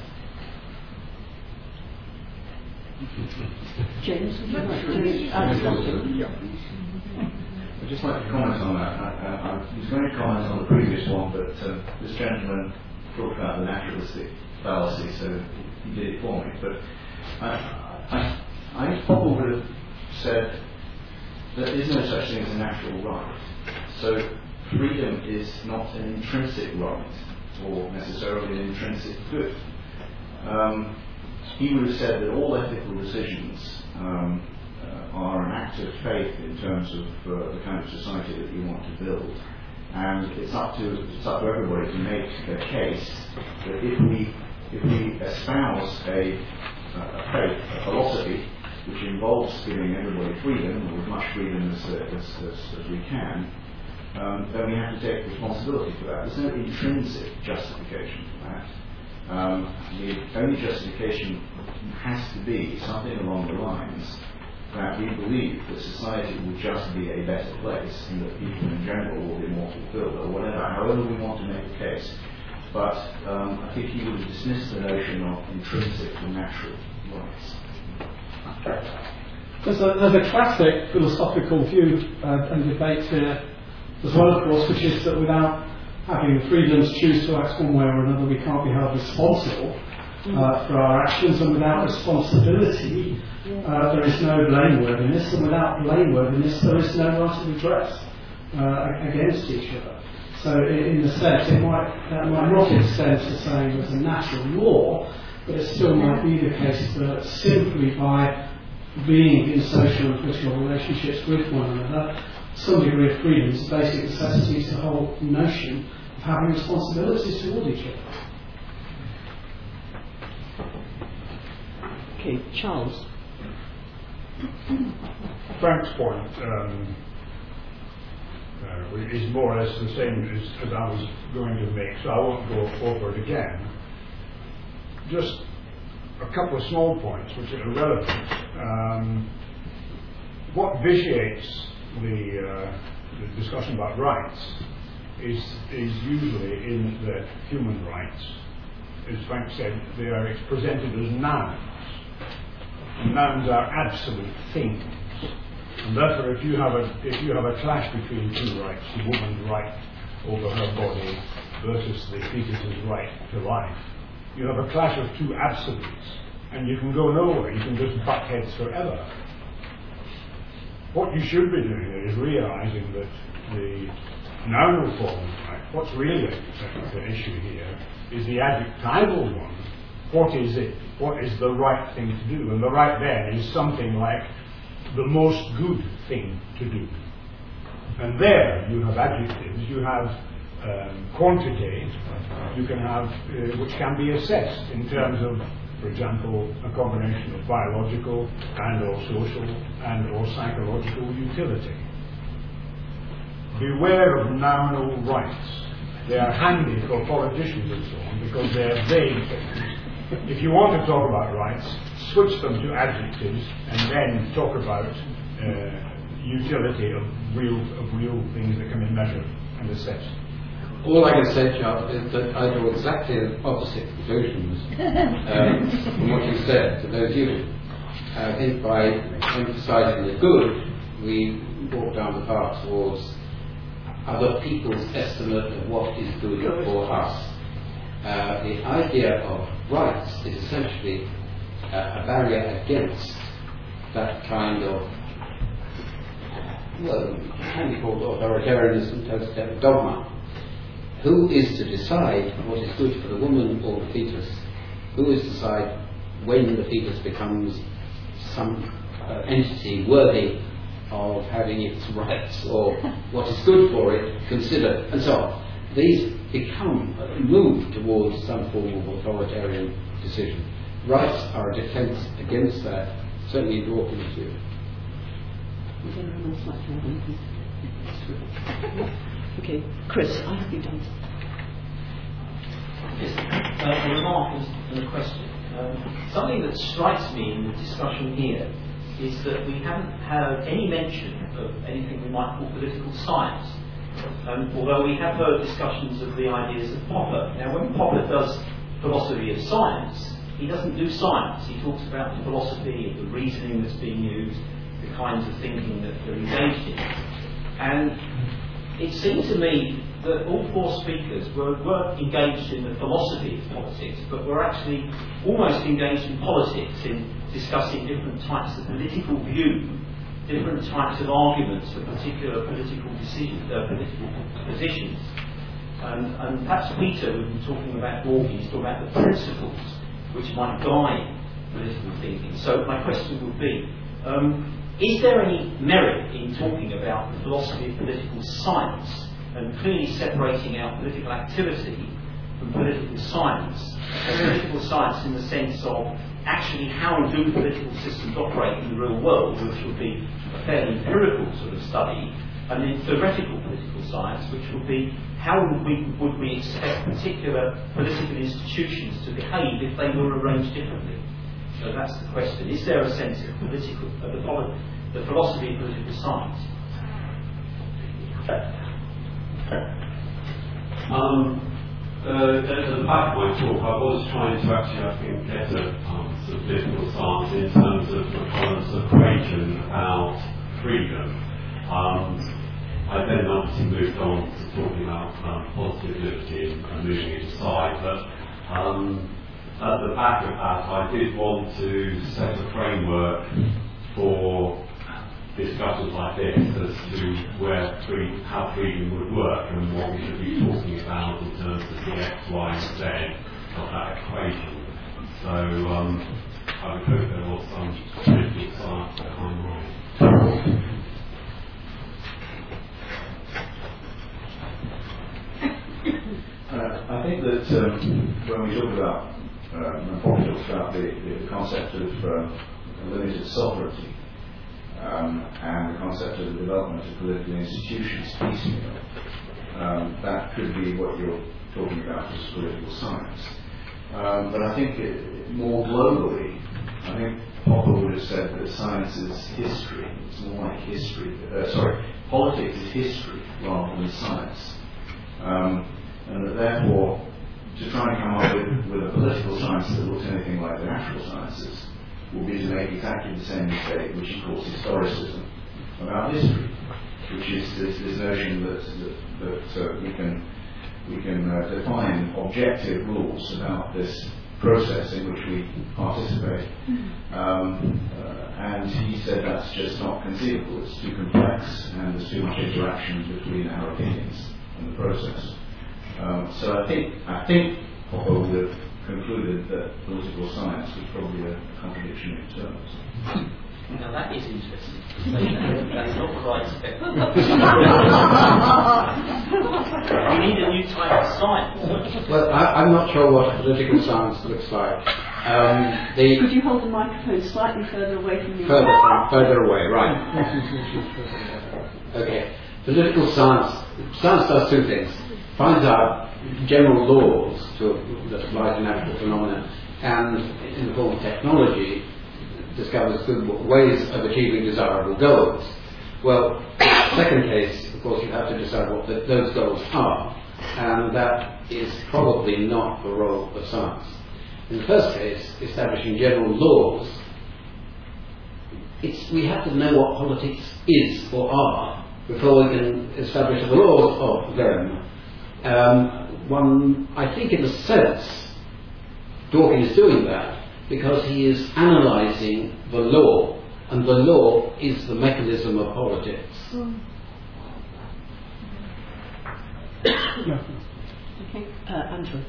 James, would you like to add something? I'd just like to comment on that. I, I, I was going to comment on the previous one, but uh, this gentleman talked about the naturalistic fallacy, so he did it for me. But I, I, I probably would have said that there is no such thing as a natural right. So freedom is not an intrinsic right, or necessarily an intrinsic good. Um, he would have said that all ethical decisions um, uh, are an act of faith in terms of uh, the kind of society that you want to build. And it's up to it's up to everybody to make a case that if we if we espouse a, a faith, a philosophy, which involves giving everybody freedom, or as much freedom as, uh, as, as, as we can, um, then we have to take responsibility for that. There's no intrinsic justification for that. Um, the only justification has to be something along the lines that we believe that society will just be a better place and that people in general will be more fulfilled, or whatever, however we want to make the case. But um, I think he would have dismissed the notion of intrinsic and natural. rights? There's a, there's a classic philosophical view uh, and debate here as well, of course, which is that without having the freedom to choose to act one way or another, we can't be held responsible uh, for our actions, and without responsibility, uh, there is no blameworthiness, and without blameworthiness, there is no right of redress uh, against each other. So, in, in a sense, it might, that might not extend to saying there's a natural law, but it still might be the case that simply by being in social and political relationships with one another, some degree of freedom is a basic necessity to the whole notion of having responsibilities toward each other. Okay, Charles. Frank's point um, uh, is more or less the same as, as I was going to make, so I won't go over it again. Just a couple of small points which are relevant. Um, what vitiates the, uh, the discussion about rights is, is usually in that human rights, as Frank said, they are presented as nouns. And nouns are absolute things. And therefore, if you have a if you have a clash between two rights, the woman's right over her body versus the fetus's right to life, you have a clash of two absolutes, and you can go nowhere. You can just butt heads forever. What you should be doing is realizing that the nounal form of right, what's really the issue here is the adjectival one. What is it? What is the right thing to do? And the right then is something like the most good thing to do. And there you have adjectives, you have um, quantity, you can have, uh, which can be assessed in terms of, for example, a combination of biological and or social and or psychological utility. Beware of nounal rights. They are handy for politicians and so on because they are vague things. If you want to talk about rights, switch them to adjectives and then talk about uh, utility of real of real things that can be measured and assessed. All I can say, Charles, is that I draw exactly the opposite conclusions um, from what you said to those you. I think by emphasising the good, we walk down the path towards other people's estimate of what is good for us. Uh, the idea of rights is essentially uh, a barrier against that kind of, well, it can be called authoritarianism, totalitarian dogma. Who is to decide what is good for the woman or the fetus? Who is to decide when the fetus becomes some uh, entity worthy of having its rights, or what is good for it considered, and so on? These become uh, moved towards some form of authoritarian decision. Rights are a defence against that, certainly in Dawkins' view. Would anyone else like to have anything? Okay, Chris, I have you done. Yes, uh, a remark and a question. Um, something that strikes me in the discussion here is that we haven't had any mention of anything we might call political science. Um, although we have heard discussions of the ideas of Popper. Now, when Popper does philosophy of science, he doesn't do science. He talks about the philosophy of the reasoning that's being used, the kinds of thinking that they're engaged in. And it seemed to me that all four speakers were, weren't engaged in the philosophy of politics, but were actually almost engaged in politics, in discussing different types of political view, different types of arguments for particular political decisions, uh, political positions. And, and perhaps Peter, we've been talking about Dawkins, talking about the principles which might guide political thinking. So my question would be, um, is there any merit in talking about the philosophy of political science and clearly separating out political activity from political science? And political science in the sense of actually how do political systems operate in the real world, which would be a fairly empirical sort of study, and then theoretical political science, which would be how would we, would we expect particular political institutions to behave if they were arranged differently? So that's the question. Is there a sense of political, of the, the philosophy of political science? Um, Uh, at the back of my talk, I was trying to actually, I think, get at um, some political science in terms of McCullough's equation about freedom. Um, I then obviously moved on to talking about um, positive liberty and, and moving it aside, but um, at the back of that, I did want to set a framework for discussions like this as to where free, how freedom would work and what we should be talking about in terms of the X, Y, and Z of that equation. So um, I would hope there was some political science behind mine. Uh, I think that um, when we talk about, uh, when Popper talks about the, the concept of uh, limited sovereignty, Um, and the concept of the development of political institutions piecemeal. Um, that could be what you're talking about as political science. Um, but I think it, more globally, I think Popper would have said that science is history. It's more like history. Uh, sorry, politics is history rather than science. Um, and that therefore, to try and come up with, with a political science that looks anything like the natural sciences will be to make exactly the same mistake, which he calls historicism, about history, which is this, this notion that, that, that uh, we can, we can uh, define objective rules about this process in which we participate. Um, uh, and he said that's just not conceivable, it's too complex, and there's too much interaction between our opinions and the process. Um, so I think, I think Popper would have concluded that political science was probably a contradiction in terms. Now that is interesting. That's not the right step. We need a new type of science. Well, I, I'm not sure what political science looks like. Um, the Could you hold the microphone slightly further away from you? Further, from, further away, right. Okay. Political science, science does two things. Finds out general laws to, that apply to natural phenomena, and in the form of technology, discovers good ways of achieving desirable goals. Well, in the second case, of course, you have to decide what the, those goals are, and that is probably not the role of science. In the first case, establishing general laws, it's, we have to know what politics is or are before we can establish the laws of them. Um, one, I think in a sense, Dawkins is doing that because he is analysing the law, and the law is the mechanism of politics. Mm. Okay, uh, Andrew.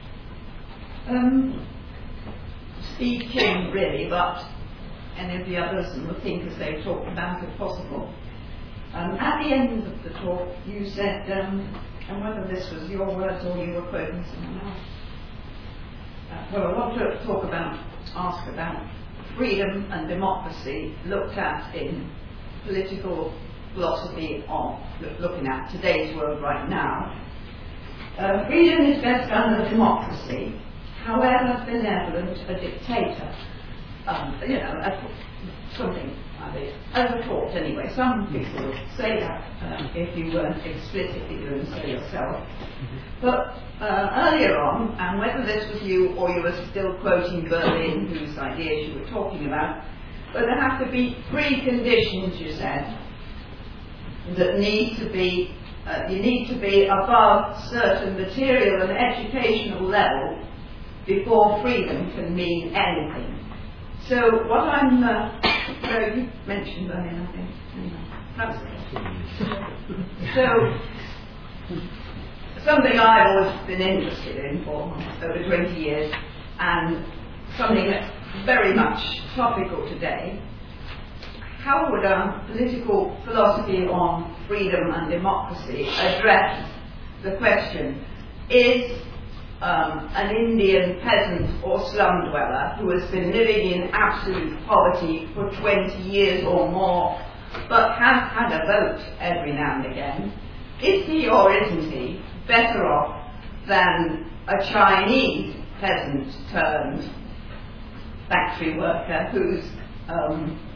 Um, Steve King, really, but any of the others and the thinkers they've talked about if possible. Um, at the end of the talk, you said, um, and whether this was your words or you were quoting someone else, uh, well, a lot of talk about, ask about freedom and democracy looked at in political philosophy of looking at today's world right now. Uh, freedom is best under democracy, however benevolent a dictator. Um, you know, a, something like this. As a thought, anyway. Some people would say that uh, if you weren't explicitly doing so yourself. But uh, earlier on, and whether this was you or you were still quoting Berlin, whose ideas you were talking about, but there have to be three conditions, you said, that need to be, uh, you need to be above certain material and educational level before freedom can mean anything. So what I'm, uh, so you mentioned Berlin, I think. Anyway, that's it. So, something I've always been interested in for over twenty years, and something that's very much topical today. How would a political philosophy on freedom and democracy address the question, is Um, an Indian peasant or slum dweller who has been living in absolute poverty for twenty years or more, but has had a vote every now and again, is he or isn't he better off than a Chinese peasant turned factory worker whose um,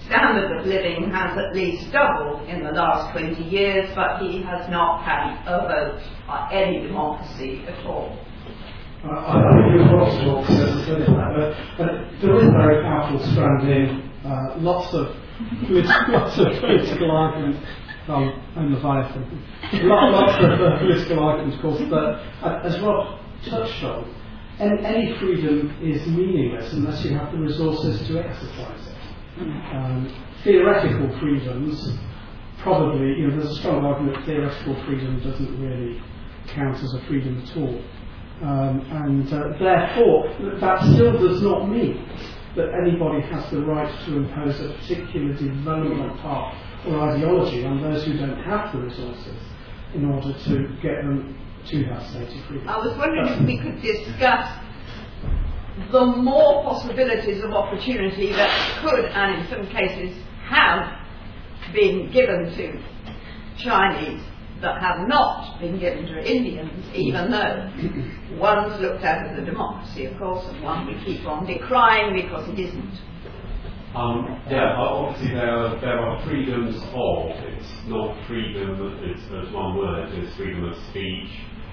standard of living has at least doubled in the last twenty years, but he has not had a vote or any democracy at all. Uh, I think there's lots of options, but, but there is a very powerful strand in uh, lots of lots of political arguments. Um, and Leviathan. Lots of uh, political arguments, of course, but uh, as Rob touched on, any, any freedom is meaningless unless you have the resources to exercise it. Um, theoretical freedoms, probably, you know, there's a strong argument that theoretical freedom doesn't really count as a freedom at all. Um, and uh, therefore, that still does not mean that anybody has the right to impose a particular development path or ideology on those who don't have the resources in order to get them to that state of freedom. I was wondering if we could discuss the more possibilities of opportunity that could, and in some cases have, been given to Chinese that have not been given to Indians, even though one's looked at as a democracy, of course, and one we keep on decrying because it isn't. Um, yeah, obviously there are, there are freedoms of, it's not freedom, it's, there's one word, it's freedom of speech,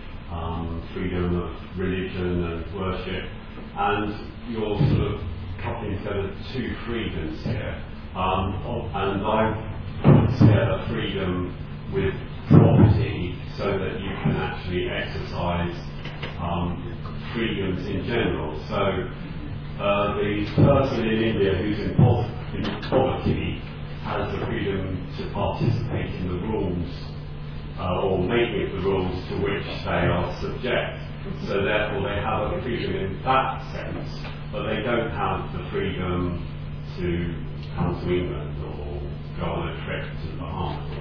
um, freedom of religion and worship, and you're sort of coupling together two freedoms here. Um, and I put together freedom with property so that you can actually exercise um, freedoms in general. So uh, the person in India who's in, po- in poverty has the freedom to participate in the rules uh, or making the rules to which they are subject. So therefore they have a freedom in that sense, but they don't have the freedom to come to England or go on a trip to the Bahamas.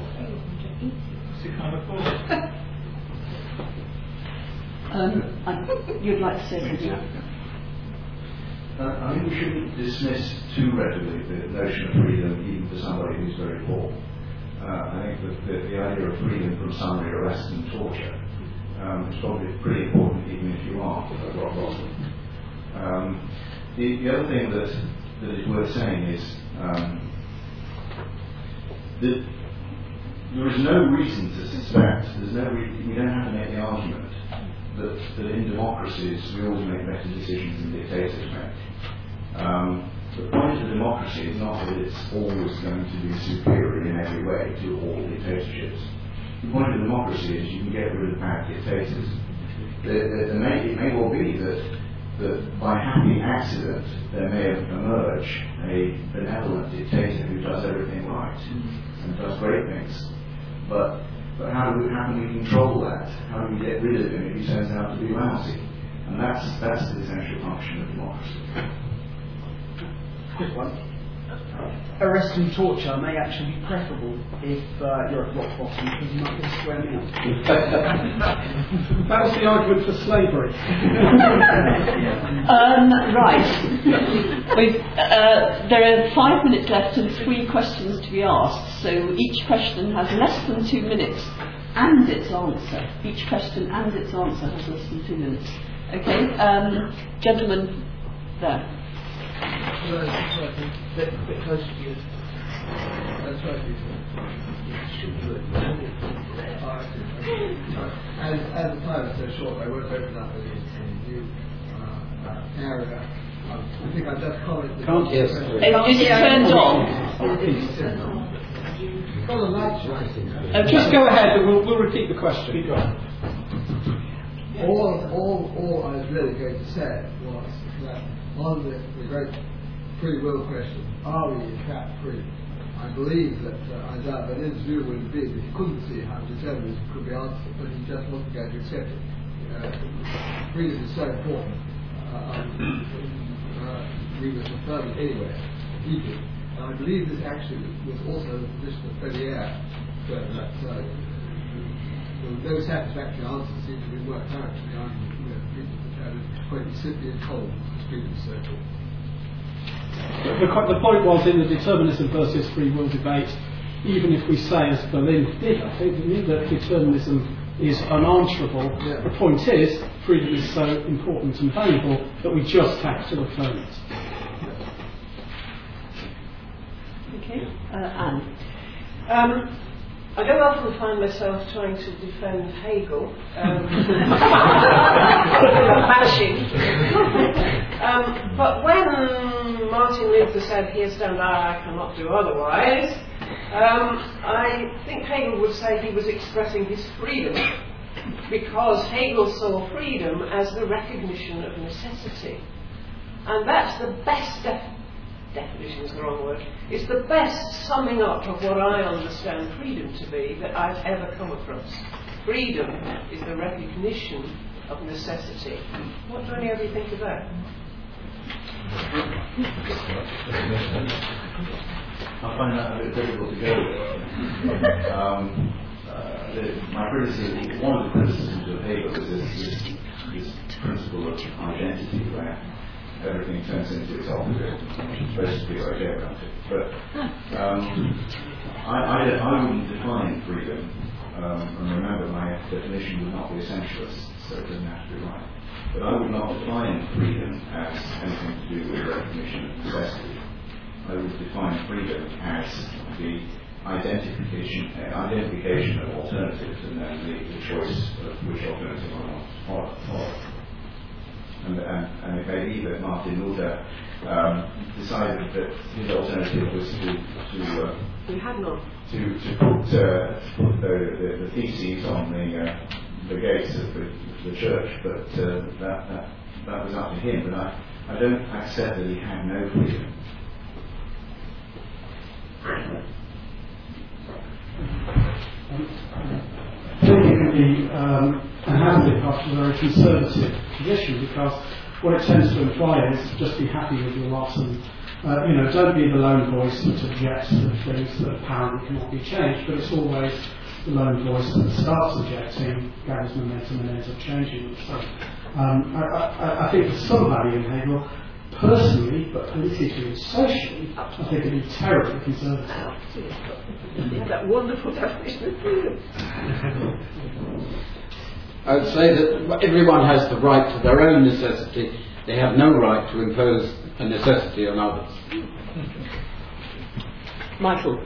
um, I, you'd like to say something? Uh, I think we shouldn't dismiss too readily the notion of freedom, even for somebody who's very poor. Uh, I think that the, the idea of freedom from summary arrest and torture um, is probably pretty important, even if you are a rock bottom. Um, the, the other thing that, that is worth saying is um, that there is no reason to suspect, there's no re- we don't have to make the argument that, that in democracies we always make better decisions than dictators make. Um, the point of democracy is not that it's always going to be superior in every way to all dictatorships. The point of democracy is you can get rid of bad dictators. There, there, there may, it may well be that, that by happy accident there may emerge a benevolent dictator who does everything right and does great things. But, but how, do we, how can we control that? How do we get rid of him if he turns out to be lousy? And that's, that's the essential function of democracy. Quick one. Arrest and torture may actually be preferable if uh, you're at rock bottom because you might get square meal. That was the argument for slavery. um, right. We've, uh, there are five minutes left and three questions to be asked. So each question has less than two minutes and its answer. Each question and its answer has less than two minutes. Okay, um, gentlemen there. Well, a bit, bit closer to you. That's right. Should be good. As, as the time is so short, I won't open up any new uh, area. Um, I think I'll just comment. Can't hear. Is it turned on? It's got a light shining. Uh, just go ahead and we'll, we'll repeat the question. Go on. All, all, all I was really going to say was that on the, the great free will question, are we in fact free? I believe that uh, Isaiah Berlin's view would be that he couldn't see how determinism could be answered, but he just wasn't going to accept it. Uh, freedom is so important. Uh, uh, we must affirm it anyway, deeply. And I believe this actually was also the position of Baudelaire, that uh, there was no satisfactory answer seemed to be worked out to the argument that people had quite simply and cold freedom circle. The, the point was in the determinism versus free will debate, even if we say, as Berlin did, I think, that determinism is unanswerable, yeah. The point is, freedom is so important and valuable that we just have to affirm it. Okay. Uh, Anne. Um, I don't often find myself trying to defend Hegel, um, bashing. um, but when Martin Luther said, "Here stand I, I cannot do otherwise," um, I think Hegel would say he was expressing his freedom, because Hegel saw freedom as the recognition of necessity. And that's the best definition. Definition is the wrong word. It's the best summing up of what I understand freedom to be that I've ever come across. Freedom is the recognition of necessity. What do any of you think of that? I find that a bit difficult to go with. um, uh, the, my criticism, one of the criticisms of Hegel is this, this, this principle of identity, where everything turns into its opposite, which is supposed to be okay about it. But um, I, I, I wouldn't define freedom, um, and remember my definition would not be essentialist, so it doesn't have to be right. But I would not define freedom as anything to do with recognition of necessity. I would define freedom as the identification, uh, identification of alternatives, and then the, the choice of which alternative I want to follow. And, and, and it may be that Martin Luther um, decided that his alternative was to to, uh, we had none. to, to put uh, the, the, the theses on the uh, the gates of the, the church, but uh, that, that that was up to him. But I, I don't accept that he had no freedom. I think it can be, um, and has been, perhaps a very conservative position, because what it tends to imply is just be happy with your lot and, uh, you know, don't be the lone voice that objects to things that apparently cannot be changed, but it's always the lone voice that starts objecting, gathers momentum, and ends up changing them. So um, I, I, I think there's some value in Hegel. Personally, but politically and socially, I think it'd be terribly conservative. Yeah, that wonderful definition of freedom. I would say that everyone has the right to their own necessity. They have no right to impose a necessity on others. Michael.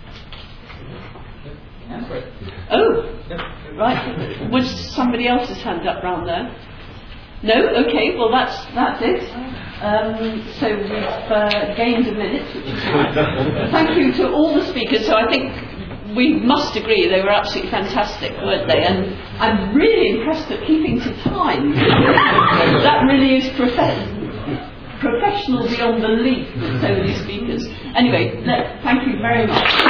Oh, right. Was somebody else's hand up round there? No? Okay, well that's that's it. Um, so we've uh, gained a minute, which is nice. Thank you to all the speakers. So I think we must agree they were absolutely fantastic, weren't they? And I'm really impressed at keeping to time. That really is prof- professional beyond belief, so many speakers. Anyway, let, thank you very much.